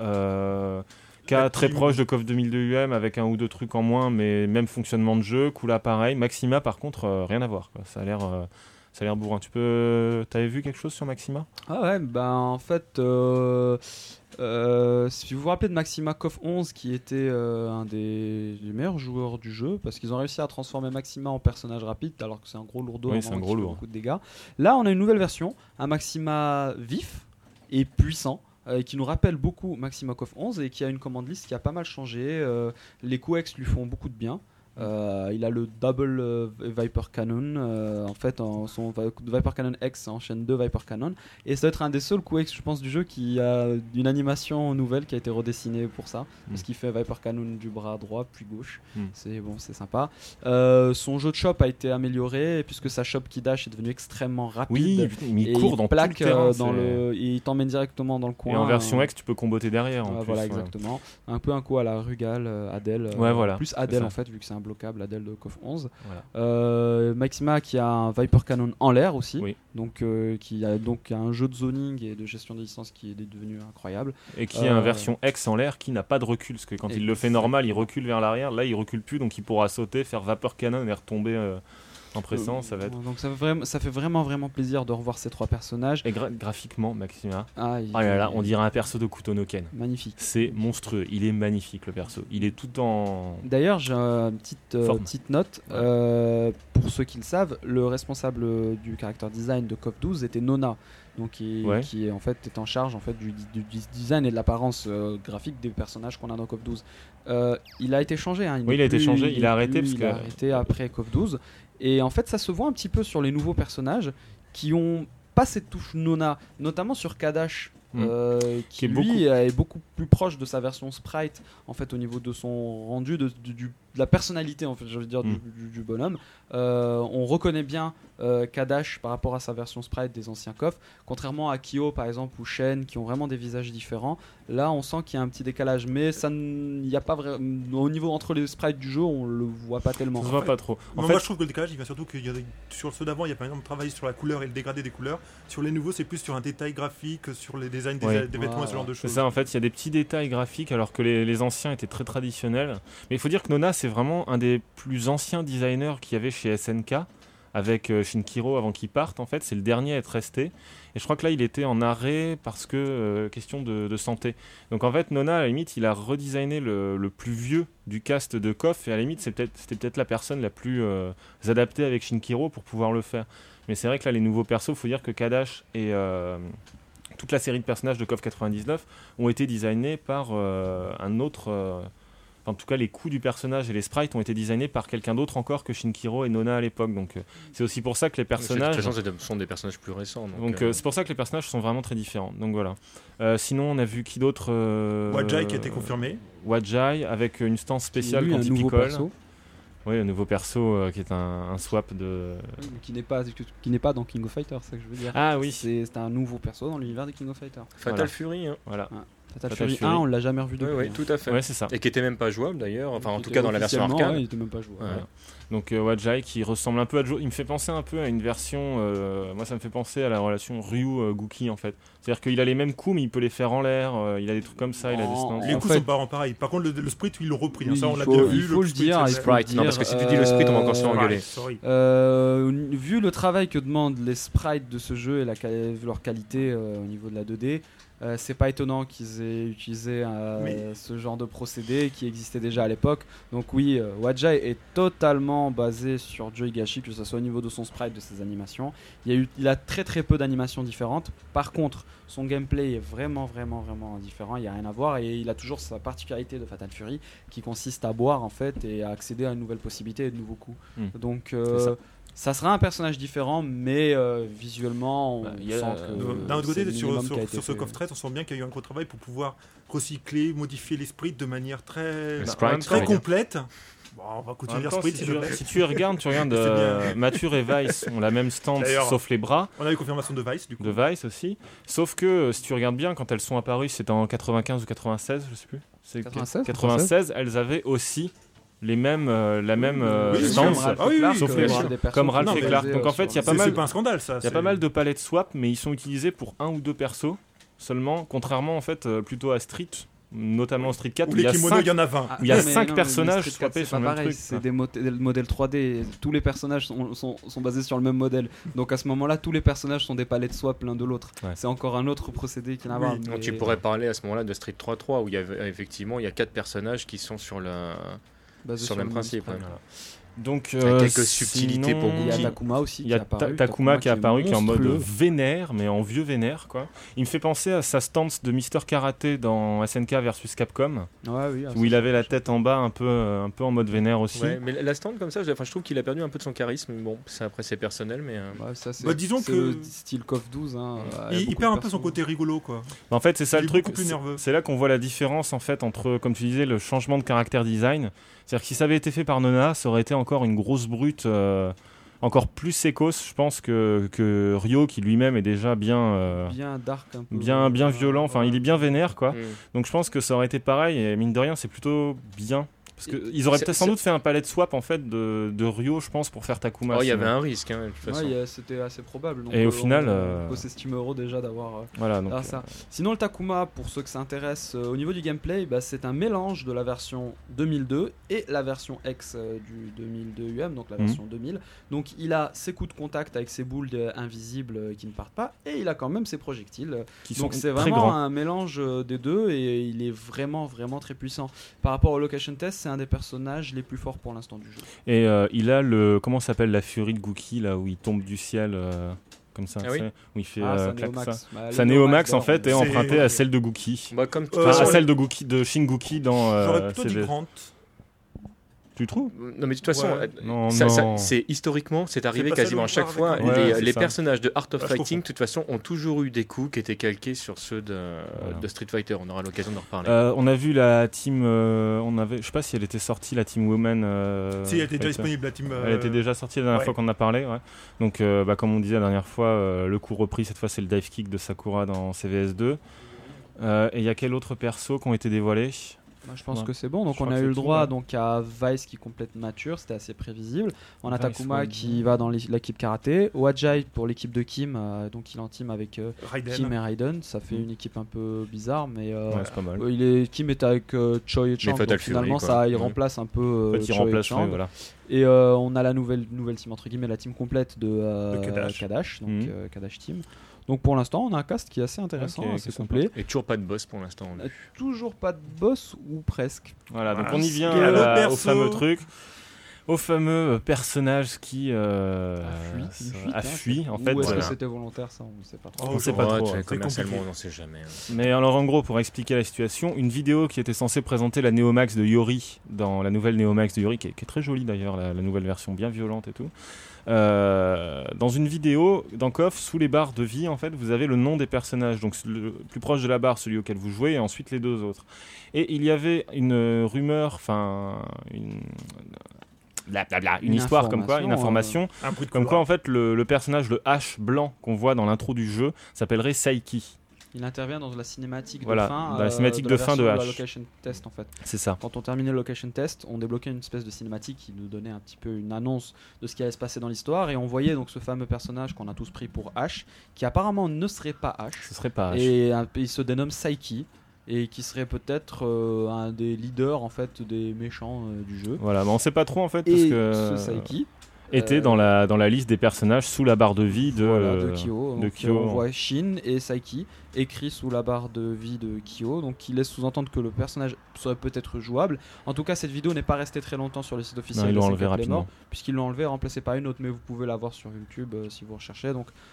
K très proche de KOF 2002 UM avec un ou deux trucs en moins, mais même fonctionnement de jeu, Kula pareil, Maxima par contre rien à voir, quoi. Ça a l'air bourrin. T'avais vu quelque chose sur Maxima ? Ah ouais, en fait, si vous vous rappelez de Maxima KOF 11 qui était un des meilleurs joueurs du jeu, parce qu'ils ont réussi à transformer Maxima en personnage rapide alors que c'est un gros lourdeau, oui, c'est un gros lourd, beaucoup de dégâts. Là on a une nouvelle version, un Maxima vif et puissant, qui nous rappelle beaucoup Maxima KOF 11 et qui a une command list qui a pas mal changé. Les coups X lui font beaucoup de bien. Il a le double Viper Cannon, en fait son Viper Cannon X enchaîne 2 Viper Cannon, et ça doit être un des seuls coups X je pense du jeu qui a une animation nouvelle qui a été redessinée pour ça, parce qu'il fait Viper Cannon du bras droit puis gauche. C'est sympa. Son jeu de shop a été amélioré puisque sa shop qui dash est devenue extrêmement rapide. Oui, mais il court dans plaque tout le terrain, il t'emmène directement dans le coin, et en version X tu peux comboter derrière en plus, voilà, exactement. Un peu un coup à la Rugal, Adel, voilà, plus Adel en fait vu que c'est un bloquable Adel de KOF 11. Voilà. Maxima qui a un Viper Cannon en l'air aussi, donc qui a donc un jeu de zoning et de gestion des distances qui est devenu incroyable, et qui a une version X en l'air qui n'a pas de recul, parce que quand il le fait normal il recule vers l'arrière, là il recule plus, donc il pourra sauter, faire Viper Cannon et retomber en pressant. Ça va être... Donc ça fait vraiment plaisir de revoir ces trois personnages. Et graphiquement, Maxima, on dirait un perso de Kuto Ken. Magnifique. C'est monstrueux, il est magnifique le perso. Il est tout en... D'ailleurs, j'ai une petite note. Pour ceux qui le savent, le responsable du character design de KOF 12 était Nona. Donc qui en fait est en charge en fait du design et de l'apparence graphique des personnages qu'on a dans KOF 12. Il a été changé. Il a arrêté après KOF 12. Et en fait, ça se voit un petit peu sur les nouveaux personnages qui ont pas cette touche Nona, notamment sur Kadash, qui lui est beaucoup plus proche de sa version sprite en fait au niveau de son rendu, de la personnalité en fait, je veux dire du bonhomme. On reconnaît bien Kadash par rapport à sa version sprite des anciens KOF, contrairement à Kyo par exemple ou Shen qui ont vraiment des visages différents. Là on sent qu'il y a un petit décalage, mais ça il y a pas vraiment au niveau entre les sprites du jeu, on le voit pas tellement. On voit pas trop. Moi je trouve que le décalage il vient surtout qu'il y a sur ceux d'avant il y a par exemple travaillé sur la couleur et le dégradé des couleurs. Sur les nouveaux c'est plus sur un détail graphique, sur les designs des vêtements et ce genre de choses. C'est ça, en fait il y a des petits détails graphiques alors que les anciens étaient très traditionnels. Mais il faut dire que Nona c'est vraiment un des plus anciens designers qu'il y avait chez SNK, avec Shinkiro avant qu'il parte. En fait c'est le dernier à être resté, et je crois que là il était en arrêt parce que question de santé. Donc en fait Nona à la limite il a redesigné le plus vieux du cast de KOF, et à la limite c'était peut-être la personne la plus adaptée avec Shinkiro pour pouvoir le faire. Mais c'est vrai que là les nouveaux persos, il faut dire que Kadash et toute la série de personnages de KOF 99 ont été designés par un autre... en tout cas, les coups du personnage et les sprites ont été designés par quelqu'un d'autre encore que Shinkiro et Nona à l'époque. Donc, c'est aussi pour ça que les personnages... De toute façon, ce sont des personnages plus récents. Donc, c'est pour ça que les personnages sont vraiment très différents. Donc voilà. Sinon, on a vu qui d'autre Wadjai qui a été confirmé. Wadjai avec une stance spéciale quand il picole. Oui, un nouveau perso qui est un swap de... Qui n'est pas dans King of Fighters, c'est ça que je veux dire. Ah oui. C'est un nouveau perso dans l'univers de King of Fighters. Fatal Fury. Voilà. Fatal Fury 1, on l'a jamais revu depuis. Oui, tout à fait. Ouais, c'est ça. Et qui était même pas jouable d'ailleurs, enfin en tout cas dans la version arcade. Il était même pas jouable. Ouais. Donc Wadjai qui ressemble un peu à Joe, il me fait penser un peu à une version, moi ça me fait penser à la relation Ryu-Gookie en fait. C'est-à-dire qu'il a les mêmes coups mais il peut les faire en l'air, il a des trucs comme ça, il a des stances. Les coups sont pas pareils. Par contre le sprite ils l'ont repris, ça on l'a bien vu. Il faut le dire, sprite. Non parce que si tu dis le sprite on va encore se faire engueuler. Vu le travail que demandent les sprites de ce jeu et leur qualité au niveau de la 2D, c'est pas étonnant qu'ils aient utilisé ce genre de procédé qui existait déjà à l'époque. Donc oui, Wadjai est totalement basé sur Joe Higashi, que ce soit au niveau de son sprite, de ses animations. Il a très très peu d'animations différentes. Par contre, son gameplay est vraiment différent, il n'y a rien à voir, et il a toujours sa particularité de Fatal Fury qui consiste à boire en fait et à accéder à une nouvelle possibilité et de nouveaux coups. Donc ça sera un personnage différent, mais visuellement, on sent que... D'un autre côté, sur ce KOF 13, on sent bien qu'il y a eu un gros travail pour pouvoir recycler, modifier les sprites de manière très complète. Bon, on va continuer si tu regardes Mature et Vice ont la même stance sauf les bras. On a les confirmations de Vice du coup. De Vice aussi. Sauf que si tu regardes bien, quand elles sont apparues, c'était en 95 ou 96, je sais plus. C'est 96, elles avaient aussi la même stance, sauf les bras, comme Ralph et Clark. Donc en fait, il y a pas mal. C'est pas un scandale ça. Il y a pas mal de palettes swap, mais ils sont utilisés pour 1 ou 2 persos seulement, contrairement en fait plutôt à Street. Notamment Street 4 où il y a 5 personnages swappés sur le même truc. C'est des modèles 3D, tous les personnages sont basés sur le même modèle, donc à ce moment là tous les personnages sont des palettes swap l'un de l'autre. C'est encore un autre procédé qui n'a pas. Donc tu pourrais parler à ce moment là de Street 3.3 où il y a effectivement 4 personnages qui sont sur le même principe. Donc, il y a quelques subtilités pour il y a Takuma aussi. Il y a Takuma qui est apparu, qui est en mode vénère, mais en vieux vénère, quoi. Il me fait penser à sa stance de Mister Karaté dans SNK versus Capcom, où il avait la tête en bas, un peu en mode vénère aussi. Ouais, mais la stance comme ça, je trouve qu'il a perdu un peu de son charisme. Bon, après c'est personnel, mais. Disons que style KOF 12. Il perd un peu son côté rigolo, quoi. En fait, c'est ça le truc. C'est là qu'on voit la différence en fait entre, comme tu disais, le changement de caractère design. C'est-à-dire que si ça avait été fait par Nona, ça aurait été encore une grosse brute, encore plus sécos, je pense, que Ryo, qui lui-même est déjà bien dark, un peu, bien violent. Enfin, il est bien vénère, quoi. Donc je pense que ça aurait été pareil. Et mine de rien, c'est plutôt bien. Parce qu'ils auraient peut-être sans doute fait un palette swap en fait de Ryo, je pense, pour faire Takuma. Il y avait un risque, de toute façon. C'était assez probable. Donc, et au final, on s'estime heureux déjà d'avoir donc, ça. Sinon, le Takuma, pour ceux que ça intéresse, au niveau du gameplay, c'est un mélange de la version 2002 et la version X du 2002 UM, donc la version 2000. Donc, il a ses coups de contact avec ses boules invisibles qui ne partent pas, et il a quand même ses projectiles. Donc, c'est vraiment un mélange des deux, et il est vraiment, vraiment très puissant. Par rapport au Location Test, c'est un des personnages les plus forts pour l'instant du jeu. Et il a comment s'appelle la furie de Gookie là où il tombe du ciel comme ça, où il fait sa Néomax en fait est empruntée à celle de Gookie. À celle de Gookie, de Shin Gookie dans j'aurais plutôt dit Grant. Tu trouves ? Non, mais de toute façon, c'est historiquement, c'est arrivé quasiment à chaque fois. Les personnages de Art of Fighting, de toute façon, ont toujours eu des coups qui étaient calqués sur ceux de Street Fighter. On aura l'occasion d'en reparler. On a vu la team. Je sais pas si elle était sortie, la team Woman. Si, elle était déjà disponible, la team. Elle était déjà sortie la dernière fois qu'on en a parlé. Ouais. Donc, comme on disait la dernière fois, le coup repris, cette fois, c'est le dive kick de Sakura dans CVS2. Et il y a quel autre perso qui ont été dévoilés ? Je pense que c'est bon. Donc on a eu le droit à Vice qui complète Mature, c'était assez prévisible. On a Takuma qui va dans l'équipe karaté. Wajai pour l'équipe de Kim, donc il est en team avec Kim et Raiden. Ça fait une équipe un peu bizarre, mais c'est pas mal. Kim est avec Choi et Chang, donc finalement ça il remplace un peu Choi et Chang. Et on a la nouvelle team entre guillemets, la team complète de Kadash, donc Kadash Team. Donc pour l'instant, on a un cast qui est assez intéressant, assez complet. Et toujours pas de boss pour l'instant. Toujours pas de boss ou presque. Voilà, donc on y vient au fameux truc. Au fameux personnage qui a fui. En fait, ou est-ce que c'était volontaire, ça on ne sait pas trop. On ne sait pas trop. Commercialement, on n'en sait jamais. Mais alors en gros, pour expliquer la situation, une vidéo qui était censée présenter la Neomax de Yori, dans la nouvelle Neomax de Yori, qui est très jolie d'ailleurs, la nouvelle version bien violente et tout. Dans une vidéo, dans KOF, sous les barres de vie, en fait, vous avez le nom des personnages. Donc le plus proche de la barre, celui auquel vous jouez, et ensuite les deux autres. Et il y avait une rumeur, une histoire comme quoi, une information, comme quoi en fait le personnage, le H blanc qu'on voit dans l'intro du jeu, s'appellerait Saiki. Il intervient dans la cinématique de fin, dans la cinématique de fin de H. La location test en fait. C'est ça. Quand on terminait le location test, on débloquait une espèce de cinématique qui nous donnait un petit peu une annonce de ce qui allait se passer dans l'histoire, et on voyait donc ce fameux personnage qu'on a tous pris pour H, qui apparemment ne serait pas H. Ce serait pas H. Et il se dénomme Saiki. Et qui serait peut-être un des leaders en fait des méchants du jeu. Voilà, mais on sait pas trop en fait parce et que ce Saiki était dans la liste des personnages sous la barre de vie de Kyo. On voit Shin et Saiki écrits sous la barre de vie de Kyo, donc qui laisse sous-entendre que le personnage serait peut-être jouable. En tout cas, cette vidéo n'est pas restée très longtemps sur le site officiel. Non, ils l'ont enlevé rapidement. Puisqu'ils l'ont enlevé, remplacé par une autre, mais vous pouvez la voir sur YouTube si vous recherchez. Donc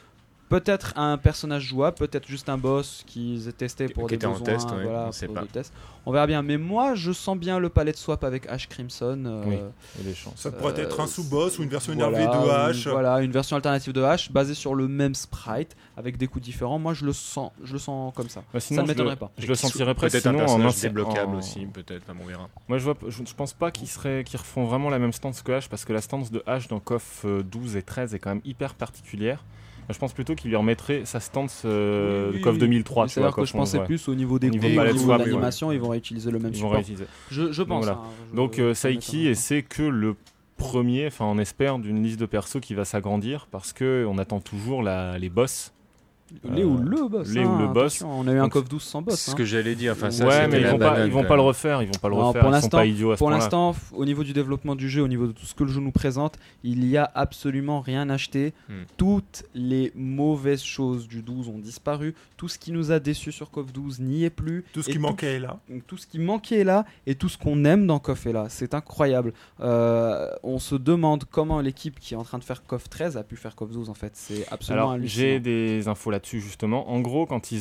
Peut-être un personnage jouable, peut-être juste un boss qu'ils aient testé pour des besoins, en test, ouais, voilà, on sait pour pas. des tests. On verra bien. Mais moi, je sens bien le palette swap avec Ash Crimson. Oui, il y a des chances. Ça pourrait être un sous-boss ou une version voilà, énervée de Ash. Voilà, une version alternative de Ash basée sur le même sprite avec des coups différents. Moi, je le sens comme ça. Sinon, ça ne m'étonnerait pas. Je le sentirais presque peut-être un sinon personnage débloquable aussi, peut-être, on verra. Moi, je pense pas qu'ils refont vraiment la même stance que Ash, parce que la stance de Ash dans KOF 12 et 13 est quand même hyper particulière. Je pense plutôt qu'il lui remettrait sa stance de KOF 2003. C'est-à-dire que je pensais plus au niveau des coups, au niveau de l'animation, ils vont réutiliser le même support. Je pense. Donc Saiki, et c'est que le premier, enfin on espère, d'une liste de persos qui va s'agrandir, parce qu'on attend toujours les boss. Ou le boss. On a eu un KOF 12 sans boss. C'est ce que j'allais dire. Enfin, ouais, mais ils vont pas le refaire. Ils sont pas idiots à ce point-là. Pour l'instant, au niveau du développement du jeu, au niveau de tout ce que le jeu nous présente, il y a absolument rien acheté. Toutes les mauvaises choses du 12 ont disparu. Tout ce qui nous a déçus sur KOF 12 n'y est plus. Tout ce qui manquait est là. Tout ce qui manquait est là, et tout ce qu'on aime dans KOF est là. C'est incroyable. On se demande comment l'équipe qui est en train de faire KOF 13 a pu faire KOF 12 en fait. C'est absolument hallucinant. J'ai des infos là-dessus justement. En gros, quand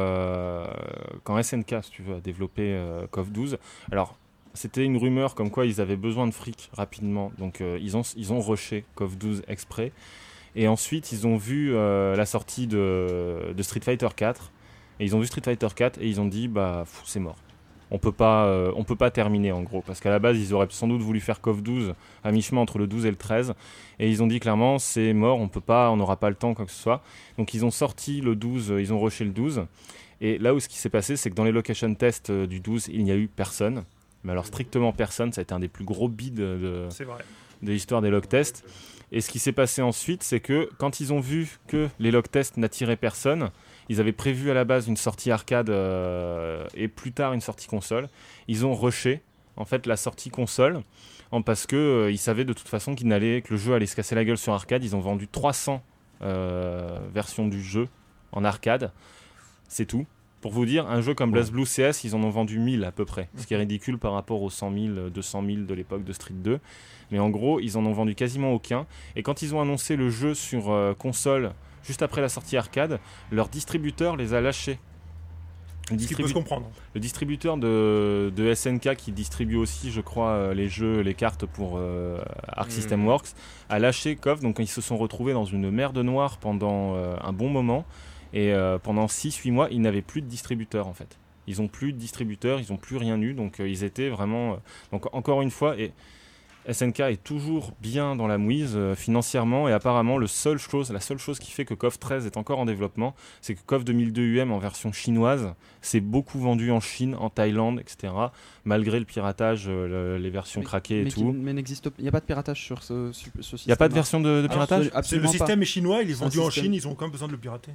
SNK, si tu veux, a développé KOF 12, alors c'était une rumeur comme quoi ils avaient besoin de fric rapidement, donc ils ont rushé KOF 12 exprès, et ensuite ils ont vu la sortie de Street Fighter 4, et ils ont vu Street Fighter 4 et ils ont dit c'est mort. On peut pas terminer en gros, parce qu'à la base ils auraient sans doute voulu faire KOF 12 à mi-chemin entre le 12 et le 13, et ils ont dit clairement c'est mort, on n'aura pas le temps quoi que ce soit. Donc ils ont sorti le 12, ils ont rushé le 12, et là où ce qui s'est passé c'est que dans les location tests du 12 il n'y a eu personne, mais alors strictement personne. Ça a été un des plus gros bids de l'histoire des log tests. Et ce qui s'est passé ensuite, c'est que quand ils ont vu que les log tests n'attiraient personne, ils avaient prévu à la base une sortie arcade et plus tard une sortie console. Ils ont rushé en fait la sortie console parce que ils savaient de toute façon que le jeu allait se casser la gueule sur arcade. Ils ont vendu 300 versions du jeu en arcade. C'est tout. Pour vous dire, un jeu comme BlazBlue CS, ils en ont vendu 1000 à peu près, ce qui est ridicule par rapport aux 100 000, 200 000 de l'époque de Street 2. Mais en gros, ils en ont vendu quasiment aucun. Et quand ils ont annoncé le jeu sur console, juste après la sortie arcade, leur distributeur les a lâchés. Ce qui peut se comprendre. Le distributeur de SNK, qui distribue aussi, je crois, les jeux, les cartes pour Arc System Works, a lâché KOF. Donc ils se sont retrouvés dans une merde noire pendant un bon moment. Et pendant 6-8 mois, ils n'avaient plus de distributeur en fait. Ils n'ont plus de distributeur, ils n'ont plus rien eu. Donc ils étaient vraiment... donc encore une fois, et SNK est toujours bien dans la mouise financièrement. Et apparemment, la seule chose qui fait que KOF 13 est encore en développement, c'est que KOF 2002 UM en version chinoise, c'est beaucoup vendu en Chine, en Thaïlande, etc. Malgré le piratage, les versions craquées et tout. Mais il n'y a pas de piratage sur ce système. Il n'y a pas de version de piratage ? Le système est chinois, il est vendu en Chine, ils ont quand même besoin de le pirater.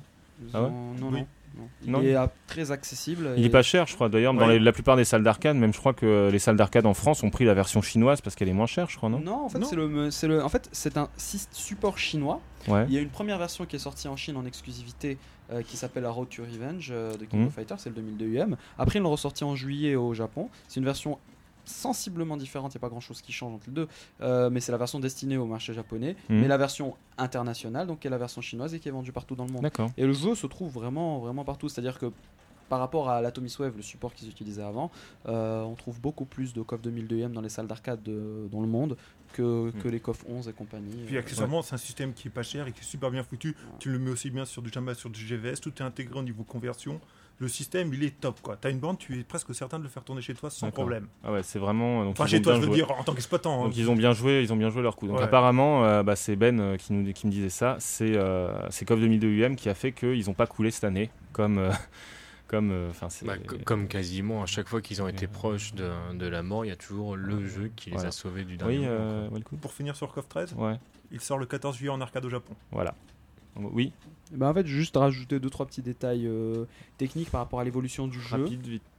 Non. Il est très accessible. Il est pas cher, je crois. D'ailleurs, dans la plupart des salles d'arcade, même je crois que les salles d'arcade en France ont pris la version chinoise parce qu'elle est moins chère, je crois, non ? Non, en fait, c'est un support chinois. Ouais. Il y a une première version qui est sortie en Chine en exclusivité qui s'appelle la Road to Revenge de King of Fighters, c'est le 2002 UM. Après, ils l'ont ressorti en juillet au Japon. C'est une version sensiblement différente, il n'y a pas grand chose qui change entre les deux, mais c'est la version destinée au marché japonais, mais la version internationale, donc qui est la version chinoise et qui est vendue partout dans le monde. D'accord. Et le jeu se trouve vraiment, vraiment partout, c'est-à-dire que par rapport à l'Atomic Wave, le support qu'ils utilisaient avant, on trouve beaucoup plus de KOF 2002 dans les salles d'arcade dans le monde que les KOF 11 et compagnie. Puis accessoirement, c'est un système qui est pas cher et qui est super bien foutu. Ouais. Tu le mets aussi bien sur du Jamba, sur du GVS, tout est intégré au niveau conversion. Le système, il est top, quoi. T'as une bande, tu es presque certain de le faire tourner chez toi sans problème. Ah ouais, c'est vraiment. Donc, chez toi, je veux dire, en tant qu'exploitant. Donc ils ont bien joué leur coup. Donc apparemment, c'est Ben qui me disait ça. C'est KOF 2002 UM qui a fait qu'ils n'ont pas coulé cette année, comme quasiment à chaque fois qu'ils ont été proches de la mort, il y a toujours le jeu qui les a sauvés du dernier moment. Pour finir sur KOF 13, ouais. Il sort le 14 juillet en arcade au Japon. Voilà. Oui. En fait, juste rajouter 2-3 petits détails techniques par rapport à l'évolution du jeu. Vite.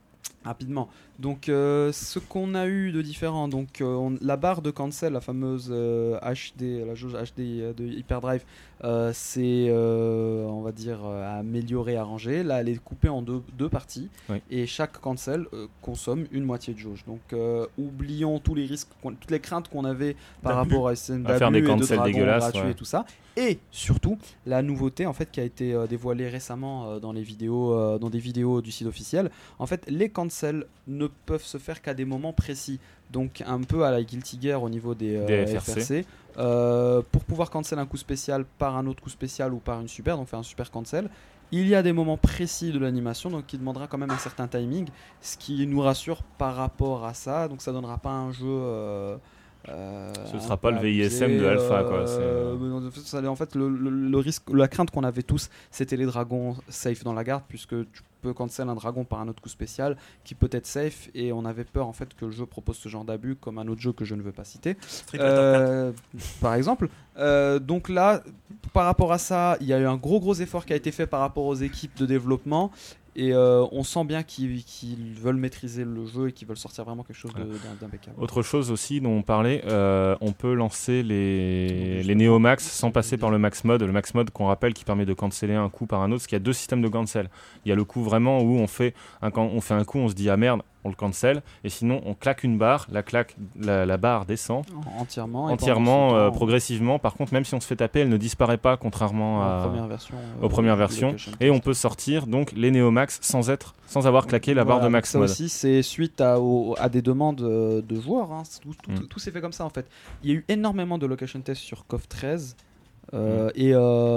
Rapidement. Donc, ce qu'on a eu de différent, donc la barre de cancel, la fameuse HD, la jauge HD de Hyperdrive, c'est, on va dire, amélioré, arrangé. Là, elle est coupée en deux parties, et chaque cancel consomme une moitié de jauge. Donc, oublions tous les risques, toutes les craintes qu'on avait par rapport à SN d'abus et de dragons gratuits et tout ça. Et surtout, la nouveauté en fait qui a été dévoilée récemment dans des vidéos du site officiel. En fait, les cancels ne peuvent se faire qu'à des moments précis. Donc un peu à la Guilty Gear au niveau des FRC. Pour pouvoir cancel un coup spécial par un autre coup spécial ou par une super, donc faire un super cancel, il y a des moments précis de l'animation, donc qui demandera quand même un certain timing, ce qui nous rassure par rapport à ça. Donc ça donnera pas un jeu... ce sera pas le VISM de Alpha quoi. En fait, le risque, la crainte qu'on avait tous, c'était les dragons safe dans la garde, puisque tu peux cancel un dragon par un autre coup spécial qui peut être safe, et on avait peur en fait que le jeu propose ce genre d'abus, comme un autre jeu que je ne veux pas citer, par exemple. Donc là, par rapport à ça, il y a eu un gros effort qui a été fait par rapport aux équipes de développement. Et on sent bien qu'ils veulent maîtriser le jeu et qu'ils veulent sortir vraiment quelque chose d'impeccable. Autre chose aussi dont on parlait, on peut lancer les Neomax sans passer par le Max Mode. Le Max Mode, qu'on rappelle, qui permet de canceller un coup par un autre, parce qu'il y a deux systèmes de cancel. Il y a le coup vraiment où on fait un coup, on se dit ah merde, on le cancel, et sinon on claque une barre, la barre descend entièrement progressivement. Par contre, même si on se fait taper, elle ne disparaît pas, contrairement aux premières versions, et on peut sortir donc les Neomax sans avoir claqué la barre de Max Mode. Ça aussi, c'est suite à des demandes de joueurs, hein. Tout s'est fait comme ça en fait. Il y a eu énormément de location tests sur KOF 13 et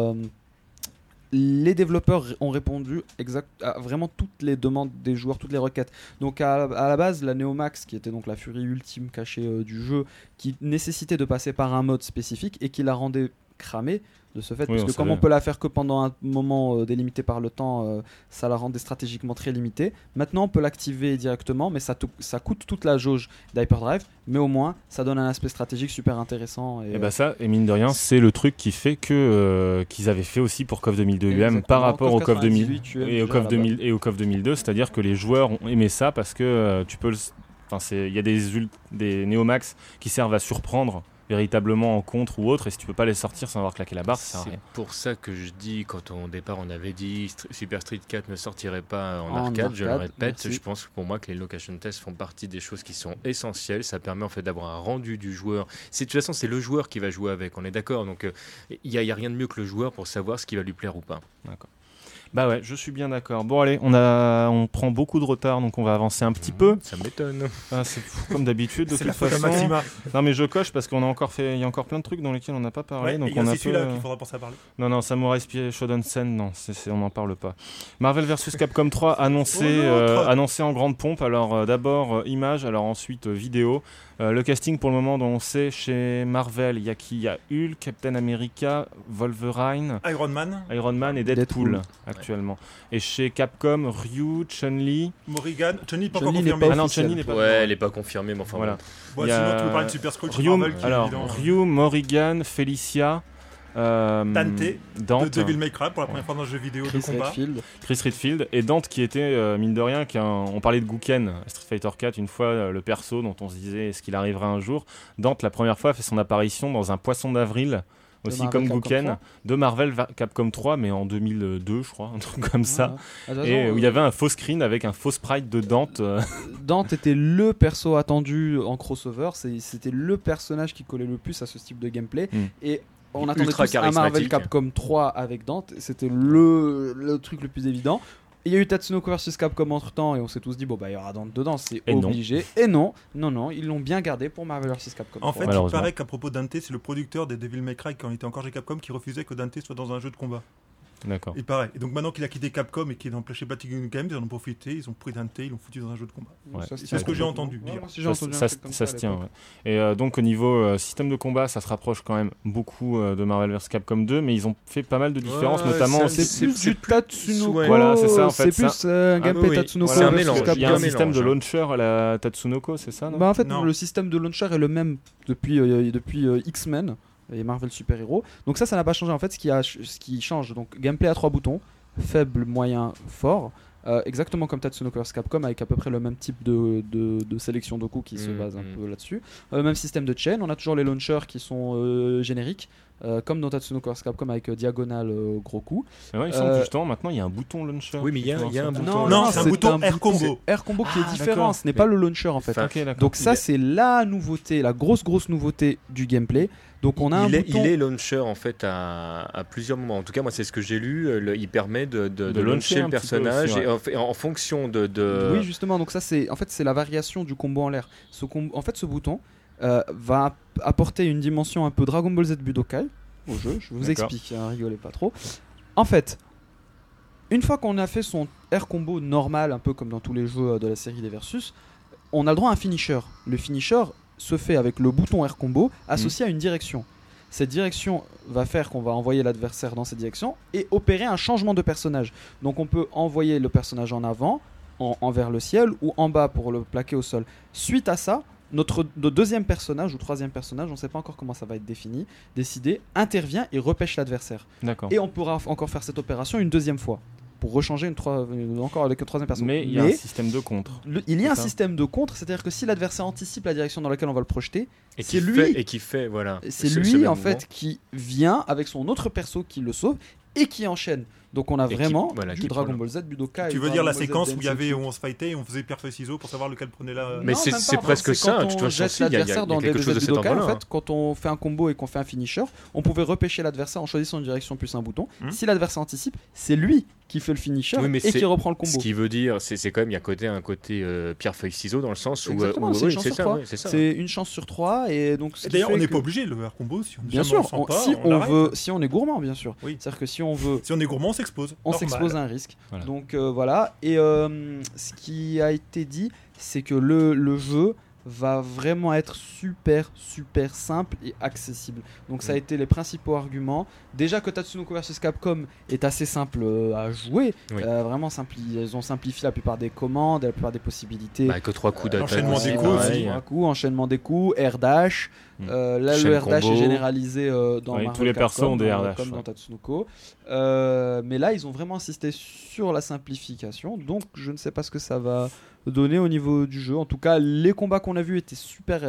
les développeurs ont répondu à vraiment toutes les demandes des joueurs, toutes les requêtes. Donc à la base, la Neomax, qui était donc la furie ultime cachée du jeu, qui nécessitait de passer par un mode spécifique et qui la rendait cramée de ce fait, parce que comme on peut la faire que pendant un moment délimité par le temps, ça la rendait stratégiquement très limitée. Maintenant on peut l'activer directement, mais ça coûte toute la jauge d'Hyperdrive, mais au moins ça donne un aspect stratégique super intéressant. Et mine de rien, c'est le truc qui fait que qu'ils avaient fait aussi pour KOF 2002 UM par rapport au KOF 2000 et au KOF 2002, c'est-à-dire que les joueurs ont aimé ça parce que tu peux il y a des Neomax qui servent à surprendre véritablement en contre ou autre, et si tu peux pas les sortir sans avoir claqué la barre, ça sert à rien. C'est pour ça que je dis, quand au départ on avait dit Super Street 4 ne sortirait pas en arcade, je le répète, merci. Je pense pour moi que les location tests font partie des choses qui sont essentielles. Ça permet en fait d'avoir un rendu du joueur. De toute façon, c'est le joueur qui va jouer avec, on est d'accord, donc il y a rien de mieux que le joueur pour savoir ce qui va lui plaire ou pas. D'accord. Bah ouais, je suis bien d'accord. Bon allez, on prend beaucoup de retard, donc on va avancer un petit peu. Ça m'étonne. C'est comme d'habitude de toute façon. Maxima. Non mais je coche parce qu'on a encore il y a encore plein de trucs dans lesquels on n'a pas parlé. Donc on a celui-là qu'il faudra penser à parler. Non, Samurai Shodown Sen, non, on n'en parle pas. Marvel vs Capcom 3 annoncé en grande pompe. Alors d'abord image, alors ensuite vidéo. Le casting pour le moment dont on sait chez Marvel, il y a qui ? Il y a Hulk, Captain America, Wolverine, Iron Man et Deadpool actuellement. Et chez Capcom, Ryu, Chun-Li, Morrigan. Chun-Li pas encore confirmé. Chun-Li n'est pas. Ouais, elle n'est pas confirmée, mais enfin voilà. Sinon tu peux parler de Super Skrull. Ryu, Morrigan, Felicia. Dante de Devil May Cry pour la première fois dans un jeu vidéo de combat. Chris Redfield et Dante qui était mine de rien on parlait de Gouken Street Fighter 4 une fois, le perso dont on se disait est-ce qu'il arrivera un jour. Dante la première fois a fait son apparition dans un poisson d'avril aussi comme Gouken de Marvel Capcom 3 mais en 2002 je crois, un truc comme ça. Et où il y avait un faux screen avec un faux sprite de Dante. Dante était le perso attendu en crossover, c'était le personnage qui collait le plus à ce type de gameplay et on attendait tous un Marvel Capcom 3 avec Dante, c'était le truc le plus évident. Il y a eu Tatsunoko vs Capcom entre temps et on s'est tous dit il y aura Dante dedans, c'est obligé. Et non, ils l'ont bien gardé pour Marvel vs Capcom 3. En fait, il paraît qu'à propos de Dante, c'est le producteur des Devil May Cry quand il était encore chez Capcom qui refusait que Dante soit dans un jeu de combat. D'accord. Il paraît. Et donc maintenant qu'il a quitté Capcom et qu'il est chez Platinum Games, ils en ont profité, ils ont pris Dante, ils l'ont foutu dans un jeu de combat. Ouais. C'est ce que j'ai entendu dire. Ça se tient. Ouais. Et donc au niveau système de combat, ça se rapproche quand même beaucoup de Marvel vs Capcom 2, mais ils ont fait pas mal de différences, notamment. C'est plus du Tatsunoko. Voilà, c'est ça en fait. C'est plus un gameplay Tatsunoko. C'est un mélange. Il y a un système de launcher à la Tatsunoko, c'est ça en fait, le système de launcher est le même depuis X-Men et Marvel Super Hero. Donc ça n'a pas changé en fait. Ce qui change, donc gameplay à 3 boutons, faible, moyen, fort, exactement comme Tatsunoko vs Capcom, avec à peu près le même type de sélection de coups qui se base un peu là-dessus. Même système de chain, on a toujours les launchers qui sont génériques. Comme dans Tatsunoko vs Capcom avec diagonale gros coup. Ouais, il semble justement maintenant il y a un bouton launcher. Oui, mais il y a un bouton. Non, c'est un bouton Air Combo. Air Combo qui est différent, ce n'est pas le launcher en fait. Donc ça c'est la nouveauté, la grosse nouveauté du gameplay. Donc on a un bouton. Il est launcher en fait à plusieurs moments. En tout cas moi c'est ce que j'ai lu. Il permet de launcher le personnage aussi, et en fonction de. Oui justement, donc ça c'est la variation du combo en l'air. En fait ce bouton va apporter une dimension un peu Dragon Ball Z Budokai au jeu. Je vous explique, rigolez pas trop. En fait, une fois qu'on a fait son air combo normal, un peu comme dans tous les jeux de la série des Versus, on a le droit à un finisher. Le finisher se fait avec le bouton air combo associé à une direction. Cette direction va faire qu'on va envoyer l'adversaire dans cette direction et opérer un changement de personnage. Donc on peut envoyer le personnage en avant, vers le ciel ou en bas pour le plaquer au sol. Suite à ça, notre deuxième personnage ou troisième personnage, on ne sait pas encore comment ça va être décidé, intervient et repêche l'adversaire. D'accord. Et on pourra encore faire cette opération une deuxième fois pour rechanger encore avec une troisième personne. Mais il y a un système de contre. Il y a un système de contre, c'est-à-dire que si l'adversaire anticipe la direction dans laquelle on va le projeter, c'est lui en fait qui vient avec son autre perso qui le sauve et qui enchaîne. Donc on a vraiment du Dragon Ball Z, Budokai. Tu veux dire la séquence où on se fightait et on faisait pierre feuille ciseaux pour savoir lequel prenait la. Mais c'est presque ça. Quand on jette l'adversaire dans des Budokai, en fait, quand on fait un combo et qu'on fait un finisher, on pouvait repêcher l'adversaire en choisissant une direction plus un bouton. Si l'adversaire anticipe, c'est lui qui fait le finisher et qui reprend le combo. Ce qui veut dire, c'est quand même il y a un côté pierre feuille ciseaux dans le sens où c'est une chance sur 3. C'est une chance sur 3 et donc. D'ailleurs, on n'est pas obligé le air combo si on bien sûr, si on est gourmand, bien sûr. C'est-à-dire que si on est gourmand, on s'expose. On s'expose à un risque. Voilà. Donc voilà. Et ce qui a été dit, c'est que le jeu va vraiment être super simple et accessible. Donc ça a été les principaux arguments. Déjà que Tatsunoko vs Capcom est assez simple à jouer. Vraiment ils ont simplifié la plupart des commandes, la plupart des possibilités. Que 3 coups d'attaque. Enchaînement des coups aussi. Enchaînement des coups, air dash. Là le air dash est généralisé dans Marvel tous les persos ont des air dash comme dans Tatsunoko. Mais là ils ont vraiment insisté sur la simplification. Donc je ne sais pas ce que ça va donner au niveau du jeu. En tout cas, les combats qu'on a vus étaient super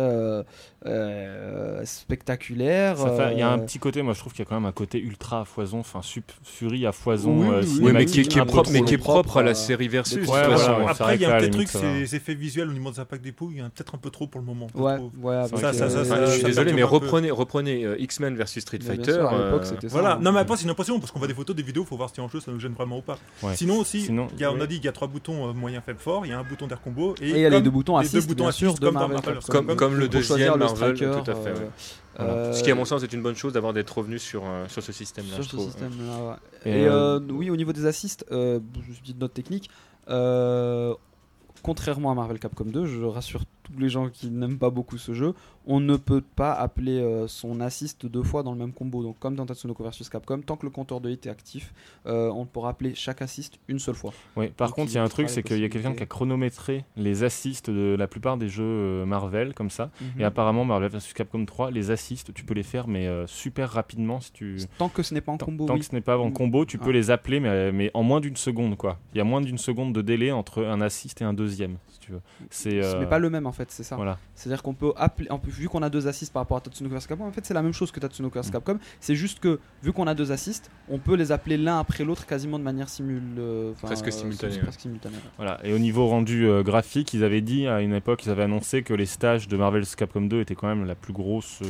spectaculaires. Il y a un petit côté, moi je trouve qu'il y a quand même un côté ultra à foison, enfin Fury à foison, mais qui est propre à la série Versus. Après, il y a un petit truc, ces effets visuels au niveau des impacts des poules, il y en a peut-être un peu trop pour le moment. Je suis désolé, mais reprenez X-Men versus Street Fighter. Voilà, non mais après c'est une impression parce qu'on voit des photos, des vidéos, il faut voir si en jeu ça nous gêne vraiment ou pas. Sinon aussi, on a dit qu'il y a 3 boutons moyen, faible, fort, il y a un bouton d'air combo et il y a les 2 boutons assist bien sûr de Marvel comme le deuxième Marvel, tout à fait. Ce qui à mon sens est une bonne chose d'être revenu sur ce système-là. Et oui, au niveau des assists, je dis de note technique, contrairement à Marvel Capcom 2, je rassure tous les gens qui n'aiment pas beaucoup ce jeu, on ne peut pas appeler son assist 2 fois dans le même combo. Donc comme dans Tatsunoko vs Capcom, tant que le compteur de hit est actif, on pourra appeler chaque assist une seule fois. Oui, par contre, il y a un truc, c'est qu'il y a quelqu'un qui a chronométré les assists de la plupart des jeux Marvel comme ça. Et apparemment, Marvel vs Capcom 3, les assists, tu peux les faire mais super rapidement si tu. Tant que ce n'est pas en combo. Tant que ce n'est pas en combo, tu peux les appeler mais en moins d'une seconde quoi. Il y a moins d'une seconde de délai entre un assist et un deuxième, si tu veux. Ce n'est pas le même en fait, c'est ça. Voilà. C'est-à-dire qu'on peut appeler, vu qu'on a 2 assists par rapport à Tatsunoko vs Capcom, en fait c'est la même chose que Tatsunoko vs Capcom, c'est juste que vu qu'on a 2 assists, on peut les appeler l'un après l'autre quasiment de manière presque simultanée. Voilà. Et au niveau rendu graphique, ils avaient dit à une époque, ils avaient annoncé que les stages de Marvel vs Capcom 2 étaient quand même la plus grosse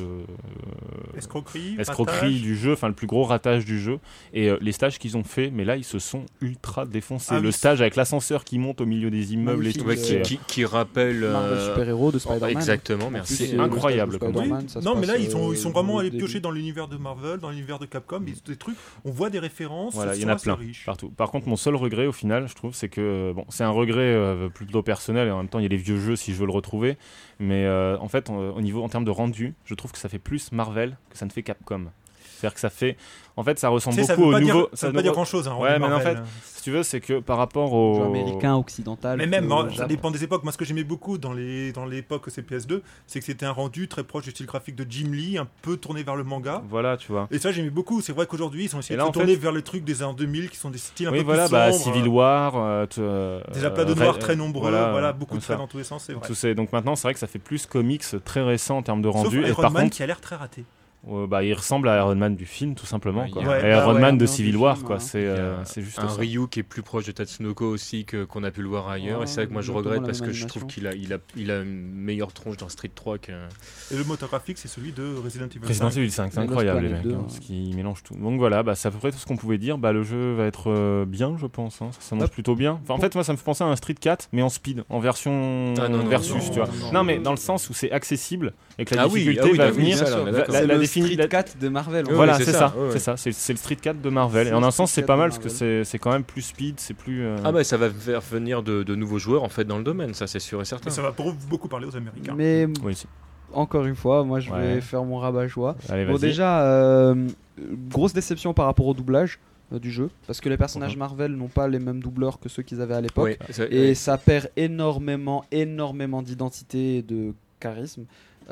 escroquerie du jeu, enfin le plus gros ratage du jeu. Et les stages qu'ils ont fait, mais là ils se sont ultra défoncés. Le stage avec l'ascenseur qui monte au milieu des immeubles et tout, qui rappelle Marvel super-héros de Spider-Man. Exactement, merci. C'est incroyable. Non, mais là ils sont vraiment allés piocher dans l'univers de Marvel, dans l'univers de Capcom, des trucs. On voit des références. Voilà, il y en a plein partout. Par contre, mon seul regret au final, je trouve, c'est que c'est un regret plutôt personnel et en même temps il y a les vieux jeux si je veux le retrouver. Mais en fait, en termes de rendu, je trouve que ça fait plus Marvel que ça ne fait Capcom. C'est-à-dire que ça fait... En fait, ça ressemble beaucoup au nouveau... Ça veut pas dire grand-chose. Hein, ouais, mais en fait, si tu veux, c'est que par rapport au... jeu américain, occidental... Mais même, ça dépend des époques. Moi, ce que j'aimais beaucoup dans l'époque CPS2, c'est que c'était un rendu très proche du style graphique de Jim Lee, un peu tourné vers le manga. Voilà, tu vois. Et ça, j'aimais beaucoup. C'est vrai qu'aujourd'hui, ils ont essayé de se tourner vers les trucs des années 2000 qui sont des styles un peu plus sombres. Civil War... des aplats de noir très nombreux, beaucoup de traits dans tous les sens, c'est vrai. Donc maintenant, c'est vrai que ça fait plus comics très récent en termes de rendu. Sauf Iron Man qui a l'air très raté. Il ressemble à Iron Man du film, tout simplement. Iron Man de Civil War, quoi. C'est juste un ça. Ryu qui est plus proche de Tatsunoko aussi qu'on a pu le voir ailleurs. Et c'est vrai que moi je regrette parce que je trouve qu'il a une meilleure tronche dans Street 3 que... Et le moteur graphique, c'est celui de Resident Evil 5. Resident Evil 5, c'est incroyable, les mecs. Parce qu'ils mélangent tout. Donc voilà, c'est à peu près tout ce qu'on pouvait dire. Le jeu va être bien, je pense. Ça s'annonce plutôt bien. Enfin, en fait, moi, ça me fait penser à un Street 4, mais en speed, en version versus, tu vois. Non, mais dans le sens où c'est accessible et que la difficulté va venir. Street 4 de Marvel. Voilà, c'est ça. C'est le Street 4 de Marvel. Et en un sens, c'est pas mal parce que c'est quand même plus speed, c'est plus. Ça va faire venir de nouveaux joueurs en fait dans le domaine, ça c'est sûr et certain. Et ça va beaucoup parler aux Américains. Mais encore une fois, moi je vais faire mon rabat-joie. Allez, bon, déjà, grosse déception par rapport au doublage du jeu, parce que les personnages Marvel n'ont pas les mêmes doubleurs que ceux qu'ils avaient à l'époque, ça perd énormément d'identité et de charisme.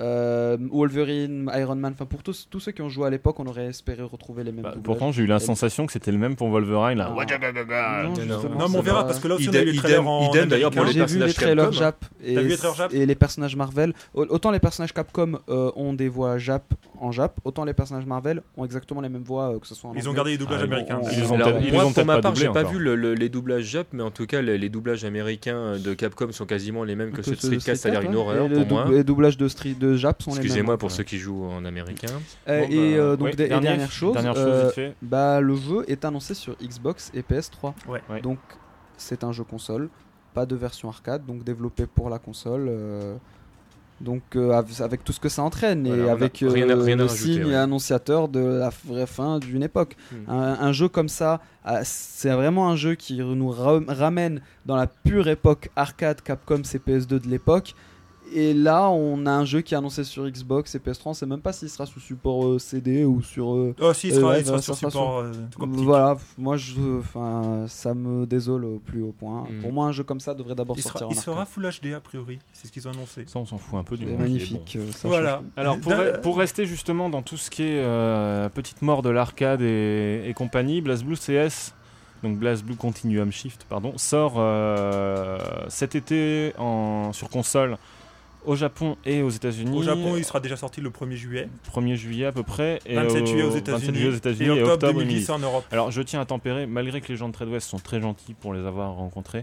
Wolverine, Iron Man, enfin pour tous ceux qui ont joué à l'époque, on aurait espéré retrouver les mêmes doublages. Pourtant, j'ai eu la sensation que c'était le même pour Wolverine. Là. Non, mais on verra parce que là aussi on a eu les trailers en d'ailleurs pour les j'ai vu les trailers Jap Jap et les personnages Marvel. Autant les personnages Capcom ont des voix Jap en Jap, autant les personnages Marvel ont exactement les mêmes voix, que ce soit en Ils ont gardé les doublages américains. Moi, pour ma part, j'ai pas vu les doublages Jap, mais en tout cas, les doublages américains de Capcom sont quasiment les mêmes que ceux de Street 4, c'est-à-dire une horreur pour moi. Les doublages de Jap sont les mêmes. Excusez-moi pour ceux qui jouent en américain. Donc dernière chose, vite fait. le jeu est annoncé sur Xbox et PS3. Donc c'est un jeu console, pas de version arcade, donc développé pour la console. Donc avec tout ce que ça entraîne et avec le signe annonciateur de la vraie fin d'une époque. Un jeu comme ça, c'est vraiment un jeu qui nous ramène dans la pure époque arcade Capcom CPS2 de l'époque. Et là, on a un jeu qui est annoncé sur Xbox et PS3. On ne sait même pas s'il sera sous support CD ou sur. Si, il sera sur support. Voilà, moi, ça me désole au plus haut point. Pour moi, un jeu comme ça devrait d'abord sortir en arcade. Il sera Full HD a priori, c'est ce qu'ils ont annoncé. Ça, on s'en fout un peu du monde. C'est magnifique. Voilà. Alors, pour rester justement dans tout ce qui est petite mort de l'arcade et compagnie, BlazBlue CS. Donc BlazBlue Continuum Shift, sort cet été sur console au Japon et aux États-Unis. Au Japon, il sera déjà sorti le 1er juillet. 1er juillet à peu près. Et 27 juillet aux États-Unis. Et octobre 2010 en Europe. Alors je tiens à tempérer, malgré que les gens de Tradewest sont très gentils pour les avoir rencontrés.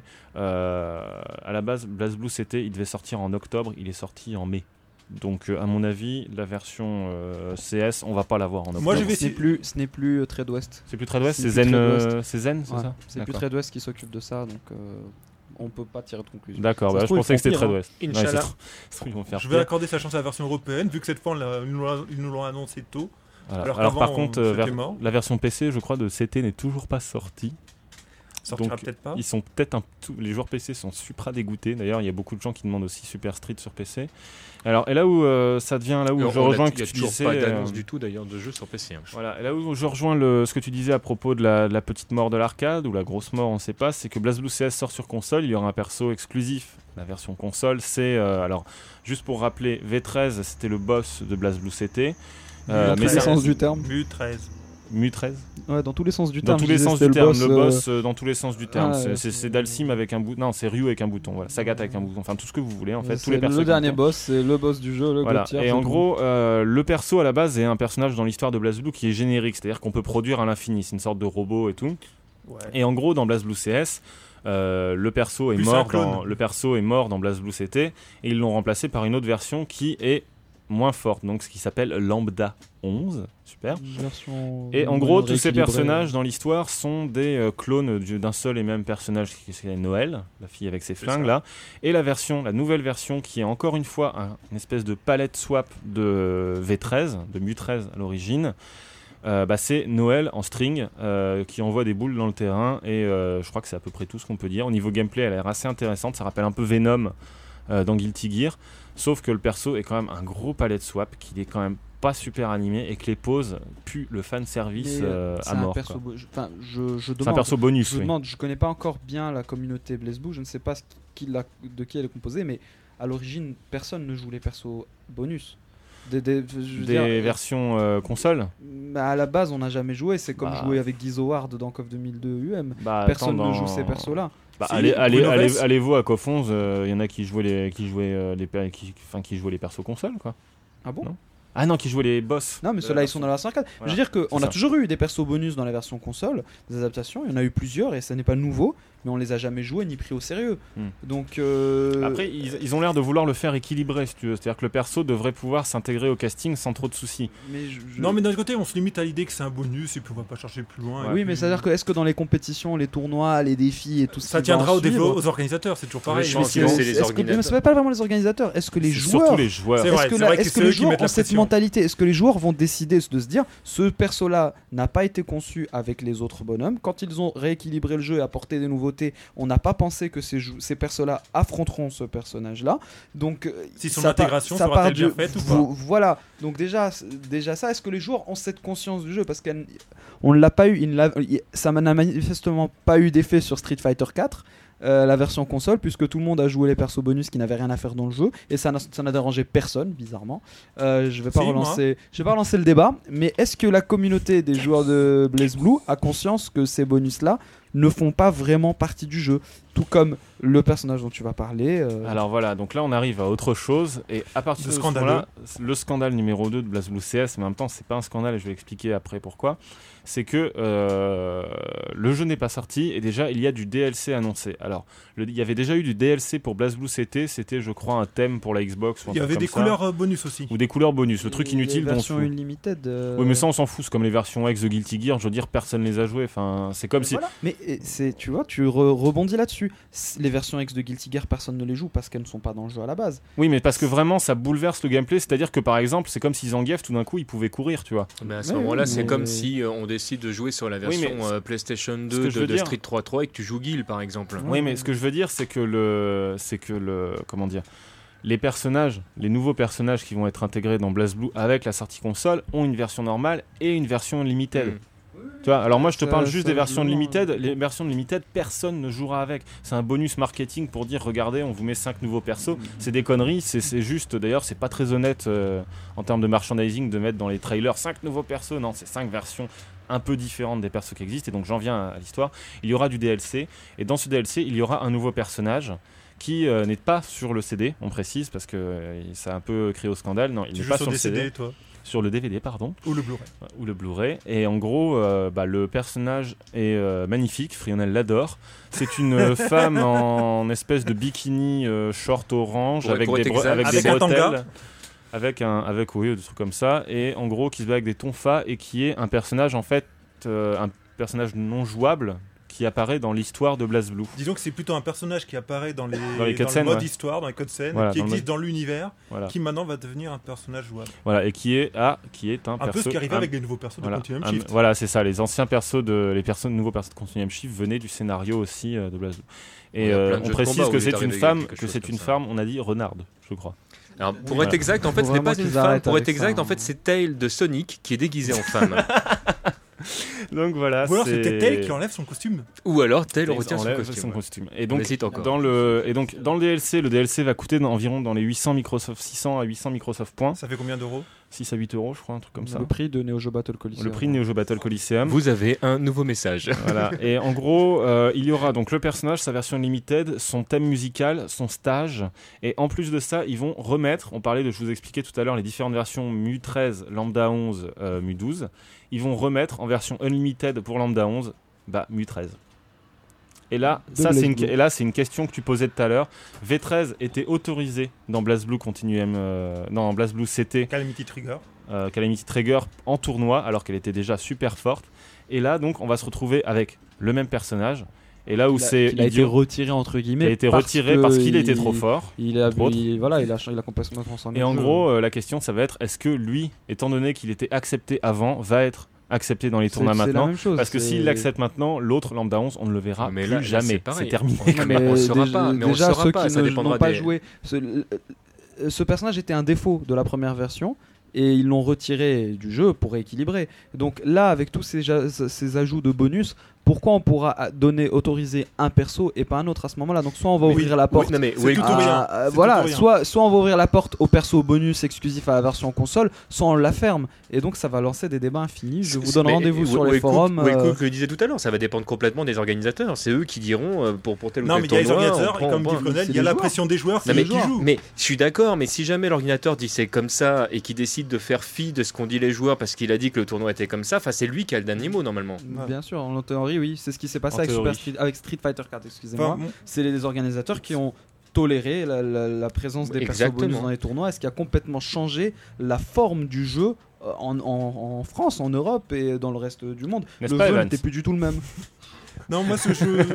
À la base, BlazBlue il devait sortir en octobre, il est sorti en mai. Donc à mon avis, la version CS, on va pas l'avoir en octobre. Moi, ce n'est plus Tradewest. C'est plus Tradewest, c'est Zen, c'est ça. C'est plus Tradewest qui s'occupe de ça, donc on peut pas tirer de conclusion. D'accord, je pensais que c'était Tradewest. Inch'Allah. Je vais accorder sa chance à la version européenne, vu que cette fois ils nous l'ont annoncé tôt. Voilà. Alors par contre, la version PC, je crois, de CT n'est toujours pas sortie. Sortira peut-être pas. Ils sont peut-être les joueurs PC sont supra dégoûtés. D'ailleurs, il y a beaucoup de gens qui demandent aussi Super Street sur PC. Alors, et là où ça devient, là où je rejoins que tu disais, il n'y a toujours pas d'annonce du tout d'ailleurs de jeu sur PC. Voilà. Et là où je rejoins ce que tu disais à propos de la petite mort de l'arcade ou la grosse mort, on ne sait pas, c'est que BlazBlue CS sort sur console. Il y aura un perso exclusif. La version console, c'est alors juste pour rappeler, V13, c'était le boss de BlazBlue CT. Dans tous les sens du terme. Mu13. Ouais, dans tous les sens du terme. Dans tous les sens du terme. Le boss dans tous les sens du terme. C'est Dalsim avec un bouton. Non, c'est Ryu avec un bouton. Voilà, Sagat avec un bouton. Enfin, tout ce que vous voulez en fait. Tous les persos. Le dernier boss, c'est le boss du jeu. Et en gros, le perso à la base est un personnage dans l'histoire de BlazBlue qui est générique, c'est-à-dire qu'on peut produire à l'infini. C'est une sorte de robot et tout. Ouais. Et en gros, dans BlazBlue CS, le perso est mort dans BlazBlue CT et ils l'ont remplacé par une autre version qui est moins forte, donc ce qui s'appelle Lambda 11, super. Et en gros, tous ces personnages dans l'histoire sont des clones d'un seul et même personnage, qui est Noël, la fille avec ses flingues là, et la nouvelle version qui est encore une fois une espèce de palette swap de V13, de Mu13 à l'origine. C'est Noël en string qui envoie des boules dans le terrain et je crois que c'est à peu près tout ce qu'on peut dire. Au niveau gameplay, elle a l'air assez intéressante, ça rappelle un peu Venom dans Guilty Gear. Sauf que le perso est quand même un gros palette swap qui est quand même pas super animés et que les poses puent le fan service à mort. C'est un perso bonus. Je connais pas encore bien la communauté BlazBlue, je ne sais pas de qui elle est composée, mais à l'origine personne ne joue les persos bonus. Des versions console. À la base on n'a jamais joué, c'est comme jouer avec Guy Howard dans KOF 2002 UM. Personne ne joue ces persos là. Allez-vous à KOF 11, il y en a qui jouaient les persos console quoi. Ah bon? Non. Ah non, qui jouaient les boss. Non, mais ceux-là ils sont dans la version arcade. Voilà. Je veux dire qu'on a toujours eu des persos bonus dans la version console, des adaptations, il y en a eu plusieurs et ça n'est pas nouveau, mais on les a jamais joués ni pris au sérieux. Donc après, ils ont l'air de vouloir le faire équilibrer, si tu veux. C'est-à-dire que le perso devrait pouvoir s'intégrer au casting sans trop de soucis. Non, mais d'un autre côté, on se limite à l'idée que c'est un bonus et puis on va pas chercher plus loin. Oui, mais c'est-à-dire que est-ce que dans les compétitions, les tournois, les défis et tout ça, ça tiendra aux organisateurs, c'est toujours pareil. Mais c'est pas vraiment les organisateurs. Est-ce que les joueurs, surtout les joueurs, est-ce que les joueurs ont cette mentalité? Est-ce que les joueurs vont décider de se dire ce perso-là n'a pas été conçu avec les autres bonhommes? Quand ils ont rééquilibré le jeu et apporté des nouveautés, on n'a pas pensé que ces persos-là affronteront ce personnage-là. Donc, si son intégration sera bien faite ou pas. Voilà. Donc déjà ça, est-ce que les joueurs ont cette conscience du jeu? Parce qu'on ne l'a pas eu. Ça n'a manifestement pas eu d'effet sur Street Fighter 4. La version console, puisque tout le monde a joué les persos bonus qui n'avaient rien à faire dans le jeu et ça n'a dérangé personne bizarrement. Je vais pas relancer le débat, mais est-ce que la communauté des joueurs de BlazBlue a conscience que ces bonus là ne font pas vraiment partie du jeu, tout comme le personnage dont tu vas parler. Alors voilà, donc là on arrive à autre chose et à partir de ce moment-là, le scandale numéro 2 de BlazBlue CS, mais en même temps c'est pas un scandale et je vais expliquer après pourquoi, c'est que le jeu n'est pas sorti et déjà il y a du DLC annoncé. Alors il y avait déjà eu du DLC pour BlazBlue CT, c'était je crois un thème pour la Xbox. Il y avait des couleurs bonus aussi. Ou des couleurs bonus, le truc inutile. Les versions Unlimited. Oui mais ça on s'en fout, c'est comme les versions X de Guilty Gear, je veux dire personne les a jouées, enfin c'est comme si... Voilà. Mais tu vois, tu rebondis là-dessus. Les versions X de Guilty Gear, personne ne les joue parce qu'elles ne sont pas dans le jeu à la base. Oui, mais parce que vraiment, ça bouleverse le gameplay. C'est-à-dire que par exemple, c'est comme si Zangief, tout d'un coup, il pouvait courir, tu vois. Mais à ce moment-là, c'est comme si on décide de jouer sur la version PlayStation 2 de Street 3 et que tu joues Guile, par exemple. Oui, mais ce que je veux dire, c'est que comment dire, les personnages, les nouveaux personnages qui vont être intégrés dans BlazBlue avec la sortie console ont une version normale et une version limited. Tu vois, alors moi je te parle juste des versions limited. Les versions limited, personne ne jouera avec. C'est un bonus marketing pour dire regardez, on vous met 5 nouveaux persos. C'est des conneries, c'est juste, d'ailleurs c'est pas très honnête en termes de merchandising de mettre dans les trailers 5 nouveaux persos. Non, c'est 5 versions un peu différentes des persos qui existent. Et donc j'en viens à l'histoire. Il y aura du DLC et dans ce DLC il y aura un nouveau personnage qui n'est pas sur le CD, on précise, parce que ça a un peu créé au scandale. Non, il n'est pas sur le CD. Toi sur le DVD, pardon. Ou le Blu-ray. Et en gros, le personnage est magnifique. Frionel l'adore. C'est une femme en espèce de bikini short orange avec des bretelles. Avec des trucs comme ça. Et en gros, qui se bat avec des tonfas et qui est un personnage, en fait, un personnage non jouable qui apparaît dans l'histoire de BlazBlue. Disons que c'est plutôt un personnage qui apparaît dans le mode histoire, dans les cutscenes, voilà, qui existe dans l'univers, qui maintenant va devenir un personnage jouable. Voilà, et qui est un peu ce qui arrivait avec les nouveaux persos de Continuum Shift. Voilà, c'est ça. Les anciens persos nouveaux persos de Continuum Shift venaient du scénario aussi de BlazBlue. Et on précise que c'est une femme, on a dit renarde, je crois. Alors, pour être exact, en fait, ce n'est pas une femme. Pour être exact, en fait, c'est Tail de Sonic qui est déguisé en femme. Donc voilà. Ou alors c'est Tail qui enlève son costume. Ou alors Tail retient son costume. Et donc dans le DLC va coûter environ dans les 600 à 800 Microsoft points. Ça fait combien d'euros? 6 à 8 euros, je crois, un truc comme ça. Le prix de Neo Geo Battle Coliseum. Le prix de Neo Geo Battle Coliseum. Vous avez un nouveau message. Voilà. Et en gros, il y aura donc le personnage, sa version limited, son thème musical, son stage. Et en plus de ça, ils vont remettre, je vous expliquais tout à l'heure les différentes versions Mu 13, Lambda 11, Mu 12. Ils vont remettre en version unlimited pour Lambda 11, Mu 13. Et là, c'est une question que tu posais tout à l'heure. V13 était autorisé dans BlazBlue dans BlazBlue CT. Calamity Trigger en tournoi, alors qu'elle était déjà super forte. Et là, donc, on va se retrouver avec le même personnage. Et là où il a été retiré entre guillemets. Il a été retiré parce qu'il était trop fort. Il a complètement transformé. Et en gros, la question, ça va être est-ce que lui, étant donné qu'il était accepté avant, va être accepté dans les tournois maintenant, parce que s'il l'accepte maintenant, l'autre Lambda 11 on ne le verra plus jamais, c'est terminé. Mais on ne saura pas, déjà ceux qui n'ont pas joué, ce personnage était un défaut de la première version et ils l'ont retiré du jeu pour rééquilibrer. Donc là, avec tous ces ajouts de bonus, pourquoi on pourra autoriser un perso et pas un autre à ce moment-là? Donc soit on va ouvrir la porte, soit on va ouvrir la porte au perso bonus exclusif à la version console, soit on la ferme. Et donc ça va lancer des débats infinis. Je vous donne rendez-vous sur les forums. Waycook le disait tout à l'heure, ça va dépendre complètement des organisateurs. C'est eux qui diront pour tel ou tel tournoi. Non, mais il y a les organisateurs et comme dit Colonel, il y a la pression des joueurs. Qui jouent. Mais je suis d'accord, mais si jamais l'ordinateur dit c'est comme ça et qu'il décide de faire fi de ce qu'ont dit les joueurs parce qu'il a dit que le tournoi était comme ça, c'est lui qui a le dernier mot normalement. Bien sûr, en théorie, oui, c'est ce qui s'est passé avec Street Fighter 4, excusez-moi. C'est les organisateurs qui ont toléré la présence des persos bonus dans les tournois, et ce qui a complètement changé la forme du jeu en France, en Europe et dans le reste du monde. Le jeu n'était plus du tout le même. Non, moi ce jeu...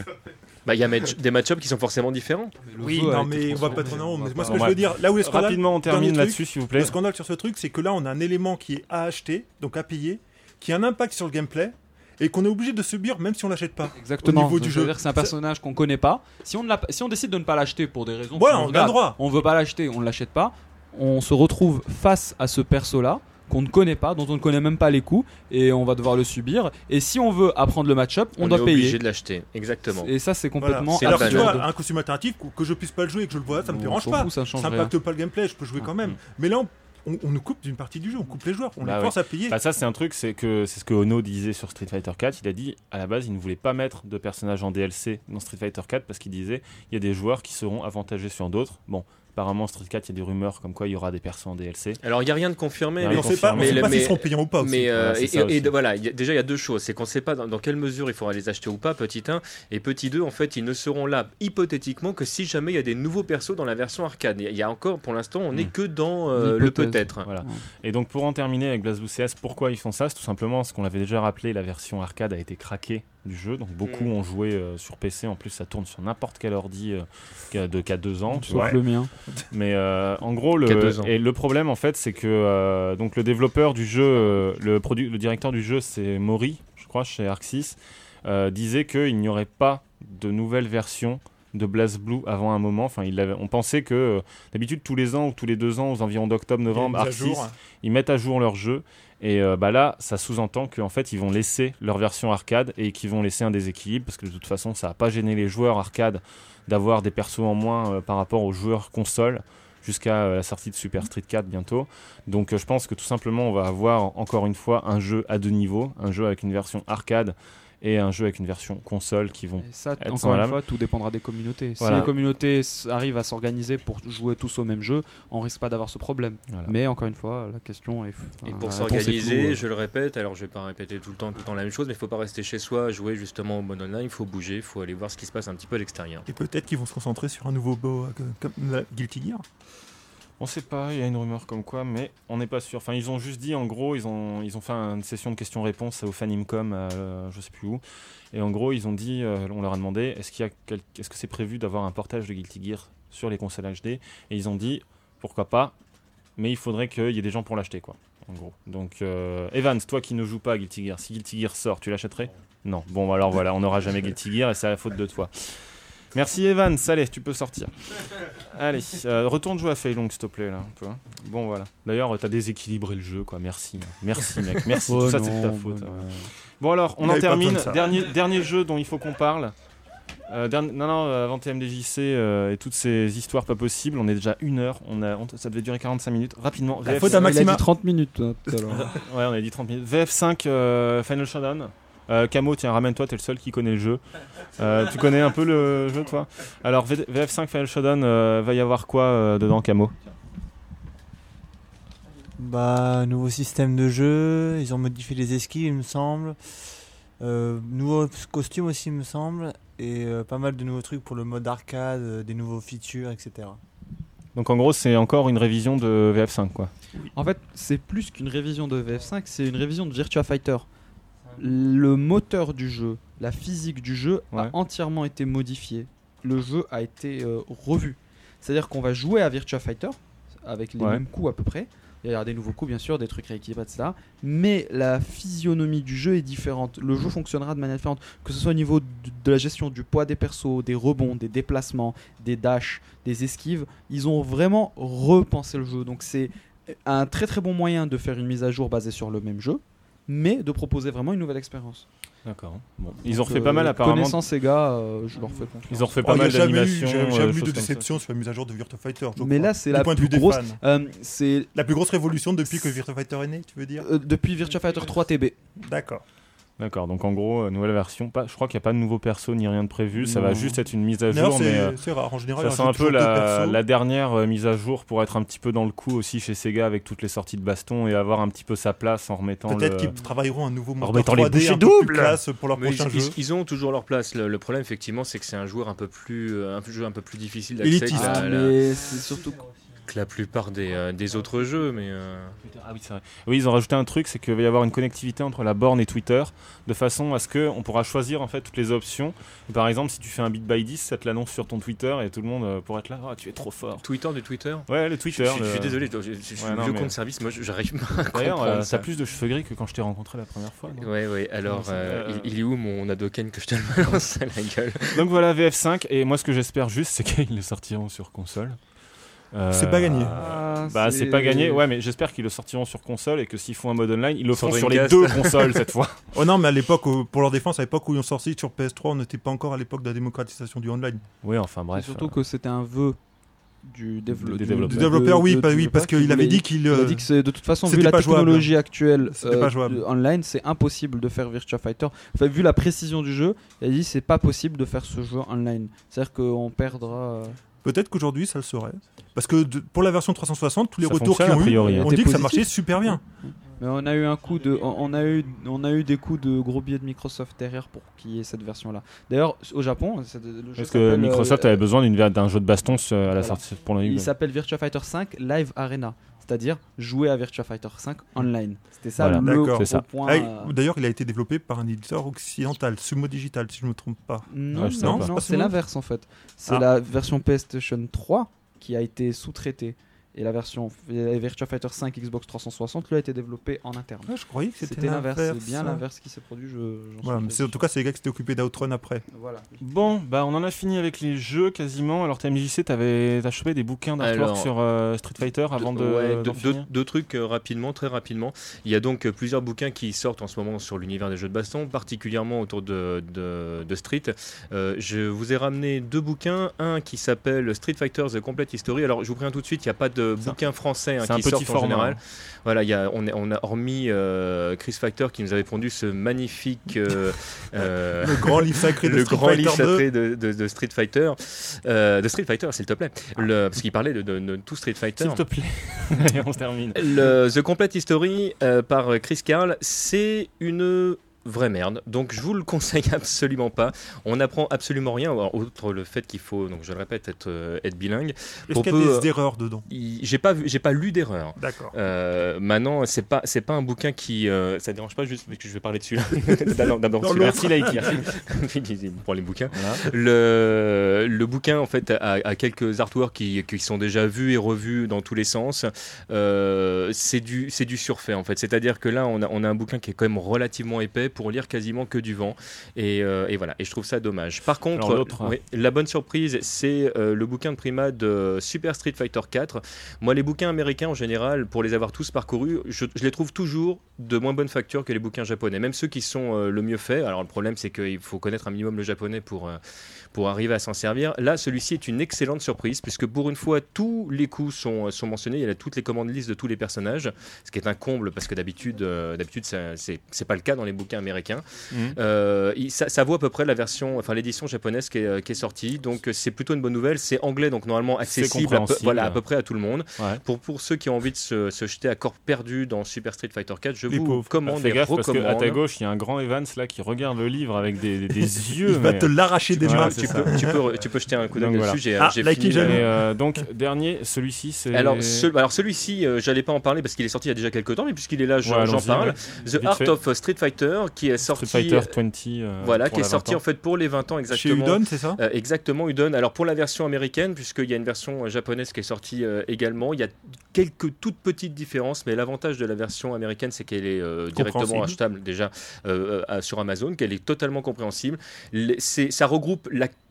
Il y a des match-ups qui sont forcément différents. Oui, non, mais on va pas trop en haut. Moi, ce que je veux dire, là où est scandale, rapidement, on termine là-dessus, s'il vous plaît. Le scandale sur ce truc, c'est que là, on a un élément qui est à acheter, donc à payer, qui a un impact sur le gameplay, et qu'on est obligé de subir même si on l'achète pas. Exactement. Au niveau du jeu. C'est-à-dire que c'est un personnage qu'on connaît pas. Si on décide de ne pas l'acheter pour des raisons, voilà, on a le droit. On veut pas l'acheter, on l'achète pas. On se retrouve face à ce perso-là qu'on ne connaît pas, dont on ne connaît même pas les coups, et on va devoir le subir. Et si on veut apprendre le match-up, on doit payer. On est obligé de l'acheter, exactement. Et ça, c'est complètement. Alors, si tu vois un costume alternatif, que je puisse pas le jouer et que je le vois, ça me dérange pas. Ça impacte pas le gameplay, je peux jouer quand même. Mais là, on nous coupe d'une partie du jeu, on coupe les joueurs, on les force à payer. Ça, c'est un truc, c'est ce que Ono disait sur Street Fighter 4. Il a dit à la base, il ne voulait pas mettre de personnages en DLC dans Street Fighter 4 parce qu'il disait il y a des joueurs qui seront avantagés sur d'autres. Bon. Apparemment, Street 4, il y a des rumeurs comme quoi il y aura des persos en DLC. Alors, il n'y a rien de confirmé. On ne sait pas s'ils seront payants ou pas. Mais voilà, déjà, il y a deux choses. C'est qu'on ne sait pas dans quelle mesure il faudra les acheter ou pas, petit 1. Et petit 2, en fait, ils ne seront là, hypothétiquement, que si jamais il y a des nouveaux persos dans la version arcade. Il y a encore, pour l'instant, on n'est que dans le peut-être. Voilà. Et donc, pour en terminer avec BlazBlue CS, pourquoi ils font ça? C'est tout simplement ce qu'on avait déjà rappelé, la version arcade a été craquée du jeu, donc beaucoup ont joué sur PC. En plus, ça tourne sur n'importe quel ordi qui a 2 ans, sauf le mien. Mais en gros, le problème en fait, c'est que donc le développeur du jeu, le directeur du jeu, c'est Mori, je crois, chez Arc 6, disait qu'il n'y aurait pas de nouvelle version de BlazBlue avant un moment. Enfin, on pensait que d'habitude tous les ans ou tous les 2 ans, aux environs d'octobre-novembre, Arc 6, ils mettent à jour leur jeu. Et là, ça sous-entend qu'en fait, ils vont laisser leur version arcade et qu'ils vont laisser un déséquilibre parce que de toute façon, ça va pas gêner les joueurs arcade d'avoir des persos en moins par rapport aux joueurs console jusqu'à la sortie de Super Street 4 bientôt. Donc, je pense que tout simplement, on va avoir encore une fois un jeu à 2 niveaux, un jeu avec une version arcade et un jeu avec une version console qui vont être encore une fois, tout dépendra des communautés. Voilà. Si les communautés arrivent à s'organiser pour jouer tous au même jeu, on risque pas d'avoir ce problème. Voilà. Mais encore une fois, la question est... Et pour s'organiser, je le répète, alors je vais pas répéter tout le temps la même chose, mais il faut pas rester chez soi, jouer justement au mode online, il faut bouger, il faut aller voir ce qui se passe un petit peu à l'extérieur. Et peut-être qu'ils vont se concentrer sur un nouveau BO comme Guilty Gear. On sait pas, il y a une rumeur comme quoi, mais on n'est pas sûr. Enfin, ils ont juste dit, en gros, ils ont fait une session de questions-réponses au Fanimcom, je sais plus où. Et en gros, ils ont dit, on leur a demandé, est-ce que c'est prévu d'avoir un portage de Guilty Gear sur les consoles HD? Et ils ont dit, pourquoi pas, mais il faudrait qu'il y ait des gens pour l'acheter, quoi. En gros. Donc, Evans, toi qui ne joues pas à Guilty Gear, si Guilty Gear sort, tu l'achèterais? Non. Bon, alors voilà, on n'aura jamais Guilty Gear et c'est à la faute de toi. Merci Evans, allez, tu peux sortir. Allez, retourne jouer à Fei Long s'il te plaît là. Bon voilà. D'ailleurs, t'as déséquilibré le jeu quoi. Merci mec, merci. Tout ça c'est de ta faute. Bon alors, on en termine. Dernier jeu dont il faut qu'on parle. Avant TMDJC et toutes ces histoires pas possibles, on est déjà 1 heure. Ça devait durer 45 minutes. Rapidement. La faute à Maxima. Il a dit 30 minutes tout à l'heure. Ouais, on a dit 30 minutes. VF5 Final Showdown. Camo, tiens, ramène-toi, t'es le seul qui connaît le jeu. Tu connais un peu le jeu, toi? Alors, VF5 Final Showdown, va y avoir quoi dedans, Camo? Nouveau système de jeu, ils ont modifié les esquives, il me semble. Nouveau costume aussi, il me semble. Et pas mal de nouveaux trucs pour le mode arcade, des nouveaux features, etc. Donc, en gros, c'est encore une révision de VF5, quoi. En fait, c'est plus qu'une révision de VF5, c'est une révision de Virtua Fighter. Le moteur du jeu, la physique du jeu a entièrement été modifiée. Le jeu a été revu. C'est-à-dire qu'on va jouer à Virtua Fighter avec les mêmes coups à peu près. Il y aura des nouveaux coups bien sûr, des trucs rééquilibrés, etc. Mais la physionomie du jeu est différente. Le jeu fonctionnera de manière différente. Que ce soit au niveau de la gestion du poids des persos, des rebonds, des déplacements, des dashs, des esquives. Ils ont vraiment repensé le jeu. Donc c'est un très très bon moyen de faire une mise à jour basée sur le même jeu, mais de proposer vraiment une nouvelle expérience. D'accord. Bon. Ils ont refait pas mal apparemment. Connaissant Sega, je leur fais confiance. Ils ont refait pas mal d'animations. J'ai jamais eu de déception sur la mise à jour de Virtua Fighter. Mais là, c'est la plus grosse. C'est la plus grosse révolution depuis que Virtua Fighter est né, tu veux dire depuis Virtua Fighter 3 TB. D'accord, donc en gros, nouvelle version. Je crois qu'il n'y a pas de nouveau perso ni rien de prévu. Ça va juste être une mise à jour. C'est rare en général. Ça sent un peu la dernière mise à jour pour être un petit peu dans le coup aussi chez Sega avec toutes les sorties de baston et avoir un petit peu sa place en remettant. Peut-être qu'ils travailleront un nouveau moteur 3D les bouchées doubles classe pour leur prochain jeu. Ils ont toujours leur place. Le problème, effectivement, c'est que c'est un joueur un peu plus difficile d'accès. Mais c'est surtout que la plupart des autres jeux, mais ah oui, c'est vrai. Oui, ils ont rajouté un truc, c'est qu'il va y avoir une connectivité entre la borne et Twitter, de façon à ce qu'on pourra choisir en fait toutes les options. Et par exemple, si tu fais un bit by 10, ça te l'annonce sur ton Twitter et tout le monde pourra être là. Oh, tu es trop fort. Twitter du Twitter. Ouais, le Twitter. Je suis désolé, je suis vieux compte service. Moi, j'arrive pas. D'ailleurs, t'as plus de cheveux gris que quand je t'ai rencontré la première fois. Ouais. Alors, il est où mon Hadoken que je te le balance à la gueule? Donc voilà, VF5. Et moi, ce que j'espère juste, c'est qu'ils le sortiront sur console. C'est pas gagné. C'est pas gagné, ouais, mais j'espère qu'ils le sortiront sur console et que s'ils font un mode online, ils le feront sur les deux consoles cette fois. Oh non, mais à l'époque, pour leur défense, à l'époque où ils ont sorti sur PS3, on n'était pas encore à l'époque de la démocratisation du online. Oui, enfin bref. C'est surtout que c'était un vœu du développeur. Oui, parce qu'il avait dit qu'il a dit que c'est, de toute façon, vu la technologie actuelle online, c'est impossible de faire Virtua Fighter. Enfin, vu la précision du jeu, il a dit c'est pas possible de faire ce jeu online. C'est-à-dire qu'on perdra. Peut-être qu'aujourd'hui ça le serait. Parce que pour la version 360, tous les retours qu'ils ont eu, on dit que ça marchait super bien. Mais on a eu on a eu des coups de gros billets de Microsoft derrière pour qu'il y ait cette version-là. D'ailleurs, au Japon, est-ce que Microsoft avait besoin d'un jeu de baston à la sortie pour le Il s'appelle Virtua Fighter 5 Live Arena, c'est-à-dire jouer à Virtua Fighter 5 online. C'était ça le gros point. D'ailleurs, il a été développé par un éditeur occidental, Sumo Digital, si je ne me trompe pas. Non, c'est l'inverse en fait. C'est la version PlayStation 3 qui a été sous-traitée. Et la version Virtua Fighter 5 Xbox 360 lui a été développée en interne. Je croyais que c'était l'inverse. C'est bien l'inverse qui s'est produit. Mais en tout cas, c'est les gars qui s'étaient occupés d'Outrun après. Voilà. Bon, on en a fini avec les jeux quasiment. Alors, TMJC, t'as chopé des bouquins d'artwork sur Street Fighter avant deux trucs très rapidement. Il y a donc plusieurs bouquins qui sortent en ce moment sur l'univers des jeux de baston, particulièrement autour de Street. Je vous ai ramené deux bouquins. Un qui s'appelle Street Fighter The Complete History. Alors, je vous préviens tout de suite, il n'y a pas de bouquin français qui sort en général. Voilà, on a hormis Chris Factor qui nous avait pondu ce magnifique le grand livre sacré de Street Fighter. De Street Fighter, s'il te plaît. Parce qu'il parlait de tout Street Fighter. S'il te plaît. Et on se termine. The Complete History par Chris Carl, c'est une vraie merde, donc je vous le conseille absolument pas. On n'apprend absolument rien, outre le fait qu'il faut, donc je le répète, être bilingue. Est-ce qu'il y a des erreurs dedans? J'ai pas lu d'erreurs. D'accord. Maintenant, c'est pas un bouquin qui, ça dérange pas juste parce que je vais parler dessus là. D'abord, merci Laïki pour les bouquins. Voilà. Le bouquin en fait a quelques artworks qui sont déjà vus et revus dans tous les sens. C'est du surfait en fait. C'est-à-dire que là, on a un bouquin qui est quand même relativement épais pour lire quasiment que du vent et voilà, et je trouve ça dommage. Par contre, la bonne surprise, c'est le bouquin de Prima de Super Street Fighter 4. Moi, les bouquins américains en général, pour les avoir tous parcourus, je les trouve toujours de moins bonne facture que les bouquins japonais, même ceux qui sont le mieux faits. Alors le problème, c'est qu'il faut connaître un minimum le japonais pour arriver à s'en servir. Là, celui-ci est une excellente surprise, puisque pour une fois, tous les coups sont mentionnés. Il y a toutes les commandes listes de tous les personnages, ce qui est un comble, parce que d'habitude c'est pas le cas dans les bouquins américains. Ça vaut à peu près l'édition japonaise qui est sortie, donc c'est plutôt une bonne nouvelle. C'est anglais, donc normalement accessible à peu près à tout le monde. Ouais. Pour ceux qui ont envie de se jeter à corps perdu dans Super Street Fighter 4, je vous recommande et recommande. Parce qu'à ta gauche, il y a un grand Evans là qui regarde le livre avec des yeux. Il va te l'arracher des mains. Tu peux jeter un coup d'œil dessus. J'ai fini. Donc dernier, celui-ci c'est. Alors celui-ci, j'allais pas en parler parce qu'il est sorti il y a déjà quelques temps, mais puisqu'il est là, j'en parle. The Art of Street Fighter, qui est sorti. Street Fighter 20. Qui est sorti en fait pour les 20 ans exactement. Chez Udon, c'est ça? Exactement, Udon. Alors pour la version américaine, puisqu'il y a une version japonaise qui est sortie également, il y a quelques toutes petites différences, mais l'avantage de la version américaine, c'est qu'elle est directement achetable déjà sur Amazon, qu'elle est totalement compréhensible. Ça regroupe la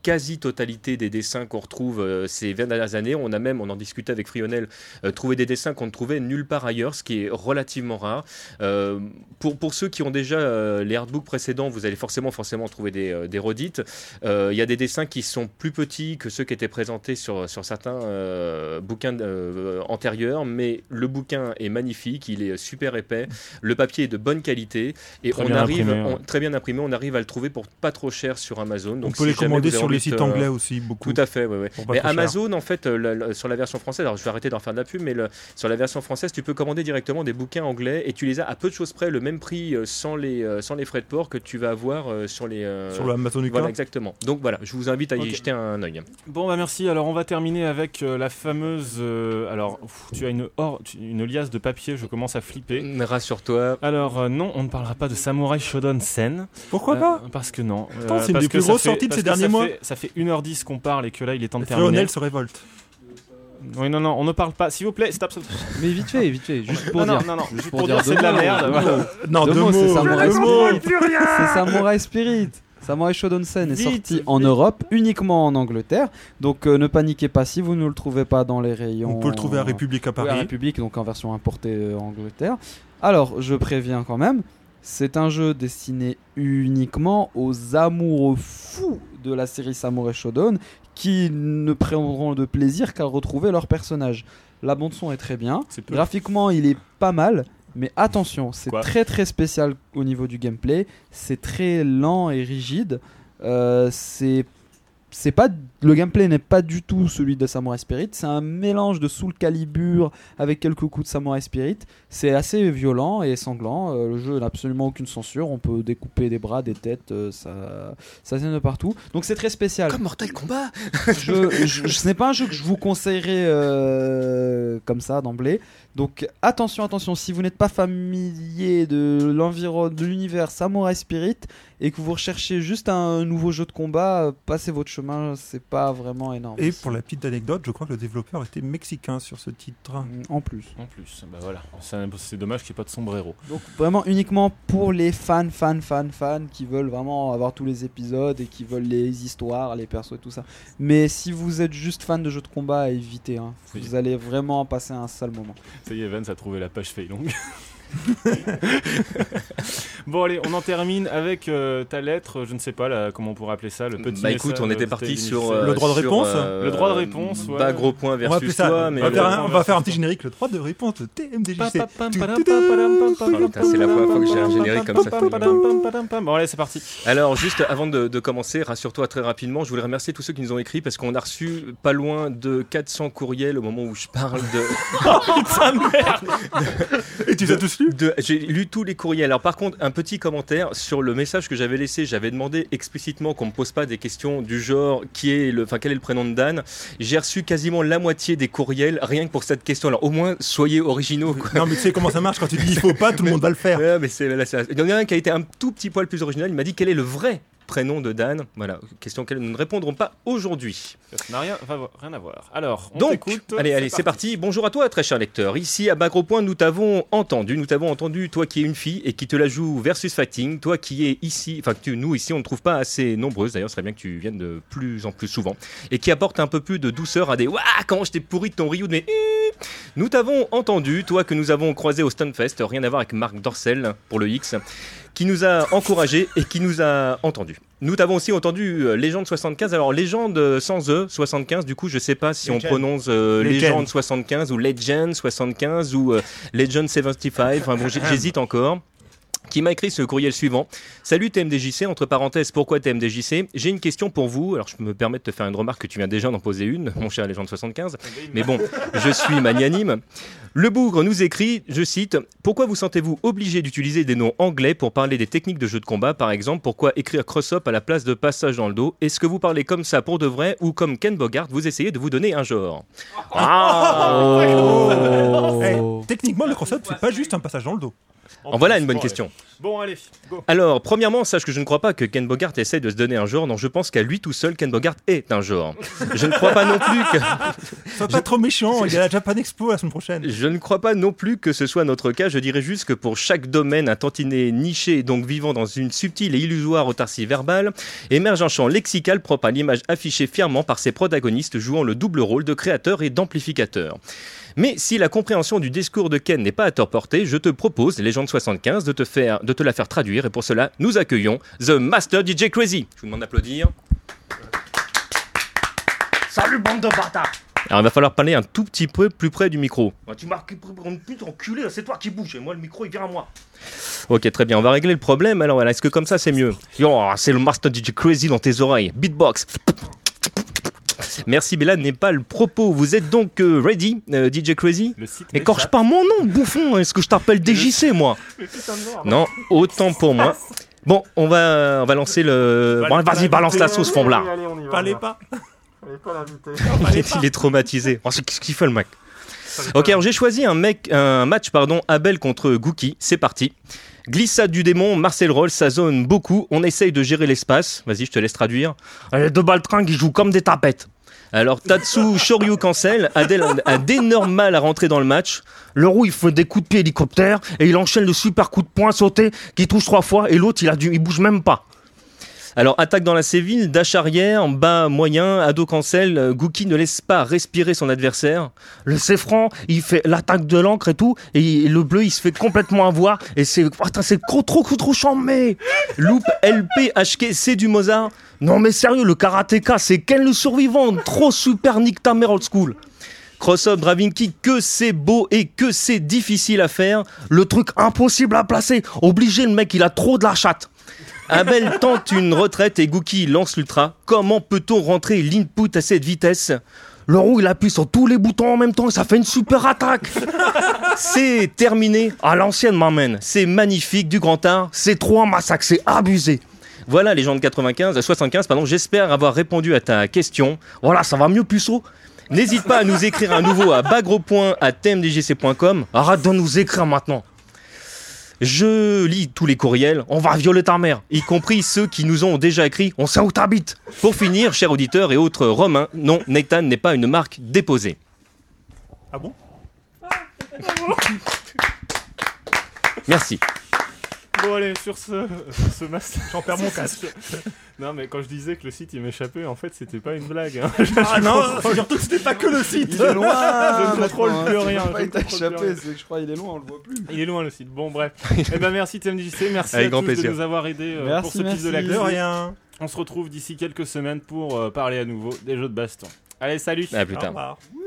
quasi-totalité des dessins qu'on retrouve ces 20 dernières années. On en discutait avec Frionel, trouvé des dessins qu'on ne trouvait nulle part ailleurs, ce qui est relativement rare. Pour ceux qui ont déjà les artbooks précédents, vous allez forcément trouver des redites. Il y a des dessins qui sont plus petits que ceux qui étaient présentés sur certains bouquins antérieurs, mais le bouquin est magnifique, il est super épais, le papier est de bonne qualité et très bien imprimé, on arrive à le trouver pour pas trop cher sur Amazon. Donc on peut les commander sur les sites anglais aussi, beaucoup. Tout à fait, ouais. Mais Amazon, en fait, sur la version française, alors je vais arrêter d'en faire de la pub, mais sur la version française, tu peux commander directement des bouquins anglais et tu les as à peu de choses près, le même prix sans les frais de port que tu vas avoir sur le Amazon UK. Voilà, exactement. Donc voilà, je vous invite à y jeter un œil. Bon, bah merci. Alors on va terminer avec la fameuse. Tu as une liasse de papier, je commence à flipper. Rassure-toi. Alors non, on ne parlera pas de Samurai Shodown Sen. Pourquoi pas ? Parce que non. C'est une des plus grosses sorties de ces derniers mois. Ça fait 1h10 qu'on parle et que là il est temps de terminer. Frionel se révolte. Oui, non, on ne parle pas. S'il vous plaît, stop. Mais vite fait, juste pour dire. Non, juste pour dire c'est de la merde. Non, deux mots, c'est Samurai Spirit. C'est Samurai Spirit. Samurai Shodown Sen est sorti en Europe, uniquement en Angleterre. Donc ne paniquez pas si vous ne le trouvez pas dans les rayons. On peut le trouver à République à Paris. Oui, à République, donc en version importée en Angleterre. Alors, je préviens quand même, c'est un jeu destiné uniquement aux amoureux fous de la série Samurai Shodown qui ne prendront de plaisir qu'à retrouver leur personnage. La bande-son est très bien. Graphiquement, il est pas mal. Mais attention, c'est très très spécial au niveau du gameplay. C'est très lent et rigide. Le gameplay n'est pas du tout celui de Samurai Spirit. C'est un mélange de Soul Calibur avec quelques coups de Samurai Spirit. C'est assez violent et sanglant. Le jeu n'a absolument aucune censure. On peut découper des bras, des têtes. Ça vient de partout. Donc c'est très spécial. Comme Mortal Kombat. Ce n'est pas un jeu que je vous conseillerais comme ça d'emblée. Donc attention, si vous n'êtes pas familier de l'univers Samurai Spirit et que vous recherchez juste un nouveau jeu de combat, passez votre chemin, c'est pas vraiment énorme. Et pour la petite anecdote, je crois que le développeur était mexicain sur ce titre. En plus, bah voilà, c'est dommage qu'il n'y ait pas de sombrero. Donc vraiment uniquement pour les fans qui veulent vraiment avoir tous les épisodes et qui veulent les histoires, les persos et tout ça. Mais si vous êtes juste fan de jeux de combat, évitez, vous allez vraiment passer un sale moment. Ça y est, Vance a trouvé la page Feilong. Bon allez, on en termine avec ta lettre, je ne sais pas là, comment on pourrait appeler ça, le petit message. Écoute, on était parti sur le droit de réponse. Le droit de réponse, pas gros point versus toi, mais on va faire un petit générique, le droit de réponse de TMDJC. C'est la première fois que j'ai un générique comme ça. Bon allez, c'est parti. Alors juste avant de commencer, rassure-toi très rapidement, je voulais remercier tous ceux qui nous ont écrit parce qu'on a reçu pas loin de 400 courriels au moment où je parle de... Oh putain de merde. Et tu les as tous lus ? J'ai lu tous les courriels. Alors par contre, un petit commentaire sur le message que j'avais laissé. J'avais demandé explicitement qu'on me pose pas des questions du genre quel est le prénom de Dan. J'ai reçu quasiment la moitié des courriels rien que pour cette question. Alors au moins soyez originaux, quoi. Non mais tu sais comment ça marche quand tu dis il faut pas, tout le monde va le faire. Ouais, mais il y en a un qui a été un tout petit poil plus original. Il m'a dit quel est le vrai prénom de Dan. Voilà, question auquelle nous ne répondrons pas aujourd'hui. Ça n'a rien à voir. Alors, on donc, t'écoute. Allez, c'est parti. Bonjour à toi, très cher lecteur. Ici, à Bagropoint, nous t'avons entendu, toi qui es une fille et qui te la joue versus fighting, toi qui es ici, nous ici, on ne trouve pas assez nombreuses, d'ailleurs, ce serait bien que tu viennes de plus en plus souvent, et qui apporte un peu plus de douceur à des « Waouh, comment je t'ai pourri de ton Ryu de mes... » Nous t'avons entendu, toi que nous avons croisé au Stunfest, rien à voir avec Marc Dorcel pour le X, qui nous a encouragé et qui nous a entendu. Nous t'avons aussi entendu Légende 75. Alors Légende sans E 75, du coup je sais pas si on prononce Légende 75 ou Legend 75 ou Legend 75. Enfin bon, j'hésite encore. Qui m'a écrit ce courriel suivant. Salut TMDJC, entre parenthèses, pourquoi TMDJC ? J'ai une question pour vous. Alors je me permets de te faire une remarque que tu viens déjà d'en poser une, mon cher Légende 75. Mais bon, je suis magnanime. Le Bougre nous écrit, je cite, « Pourquoi vous sentez-vous obligé d'utiliser des noms anglais pour parler des techniques de jeu de combat ? Par exemple, pourquoi écrire cross-up à la place de passage dans le dos ? Est-ce que vous parlez comme ça pour de vrai ou comme Ken Bogart, vous essayez de vous donner un genre ?» Techniquement, le cross-up, c'est pas juste un passage dans le dos. En voilà une bonne question. Bon, allez, go. Alors, premièrement, sache que je ne crois pas que Ken Bogart essaie de se donner un genre, non, je pense qu'à lui tout seul, Ken Bogart est un genre. Je ne crois pas non plus que... Sois pas trop méchant, il y a la Japan Expo la semaine prochaine. Je ne crois pas non plus que ce soit notre cas, je dirais juste que pour chaque domaine, un tantinet niché, donc vivant dans une subtile et illusoire autarcie verbale, émerge un champ lexical propre à l'image affichée fièrement par ses protagonistes jouant le double rôle de créateur et d'amplificateur. Mais si la compréhension du discours de Ken n'est pas à tort portée, je te propose, Légende 75, de te la faire traduire. Et pour cela, nous accueillons The Master DJ Crazy. Je vous demande d'applaudir. Salut, bande de bâtards. Alors, il va falloir parler un tout petit peu plus près du micro. Tu m'as enculé, c'est toi qui bouge. Et moi, le micro, il vient à moi. Ok, très bien. On va régler le problème. Alors, voilà, est-ce que comme ça, c'est mieux? C'est le Master DJ Crazy dans tes oreilles. Beatbox. Merci, Bella n'est pas le propos. Vous êtes donc ready, DJ Crazy? Écorche pas mon nom, bouffon. Est-ce que je t'appelle DJC, moi? Non, autant pour moi. Bon, on va lancer le... Bon, vas-y, balance la sauce, Fomblard. Parlez pas. Il est traumatisé. Oh, qu'est-ce qu'il fait, le mec? Ok, alors j'ai choisi un match, Abel contre Gookie. C'est parti. Glissade du démon, Marcel Roll, ça zone beaucoup. On essaye de gérer l'espace. Vas-y, je te laisse traduire. Les deux baltringues qui jouent comme des tapettes. Alors, Tatsu Shoryu cancel, Adèle a d'énormes mal à rentrer dans le match. Le roux, il fait des coups de pied hélicoptère et il enchaîne le super coup de poing sauté qui touche 3 fois et l'autre, il bouge même pas. Alors, attaque dans la Séville, dash arrière, bas moyen, ado cancel, Gookie ne laisse pas respirer son adversaire. Le Cefran, il fait l'attaque de l'encre et tout, et le bleu, il se fait complètement avoir, et c'est trop chambé. Loop, LP, HK, c'est du Mozart. Non mais sérieux, le karatéka, c'est Ken le survivant, trop super Nick Tamer old school. Cross-up, driving kick, que c'est beau et que c'est difficile à faire. Le truc impossible à placer, obligé, le mec, il a trop de la chatte. Abel tente une retraite et Gookie lance l'ultra. Comment peut-on rentrer l'input à cette vitesse? Le roux, il appuie sur tous les boutons en même temps et ça fait une super attaque. C'est terminé à l'ancienne, m'amène. C'est magnifique, du grand art. C'est trop un massacre, c'est abusé. Voilà, Légende 75, j'espère avoir répondu à ta question. Voilà, ça va mieux, puceau. N'hésite pas à nous écrire à nouveau à bagro.tmdjc.com. Arrête de nous écrire maintenant. Je lis tous les courriels, on va violer ta mère, y compris ceux qui nous ont déjà écrit « On sait où t'habites ». Pour finir, chers auditeurs et autres romains, non, Nathan n'est pas une marque déposée. Ah bon? Merci. Bon allez, sur ce master... J'en perds mon casque. Non mais quand je disais que le site il m'échappait, en fait c'était pas une blague. Hein. Ah non, surtout que c'était pas que le site. Il est loin. Je ne contrôle plus rien. Il pas échappé, c'est que je crois qu'il est loin, on le voit plus. Il est loin le site. Bon bref. Eh ben merci TMDJC, merci avec à grand tous plaisir de nous avoir aidés pour ce petit de la De rien. On se retrouve d'ici quelques semaines pour parler à nouveau des jeux de baston. Allez, salut. À plus tard. Au revoir.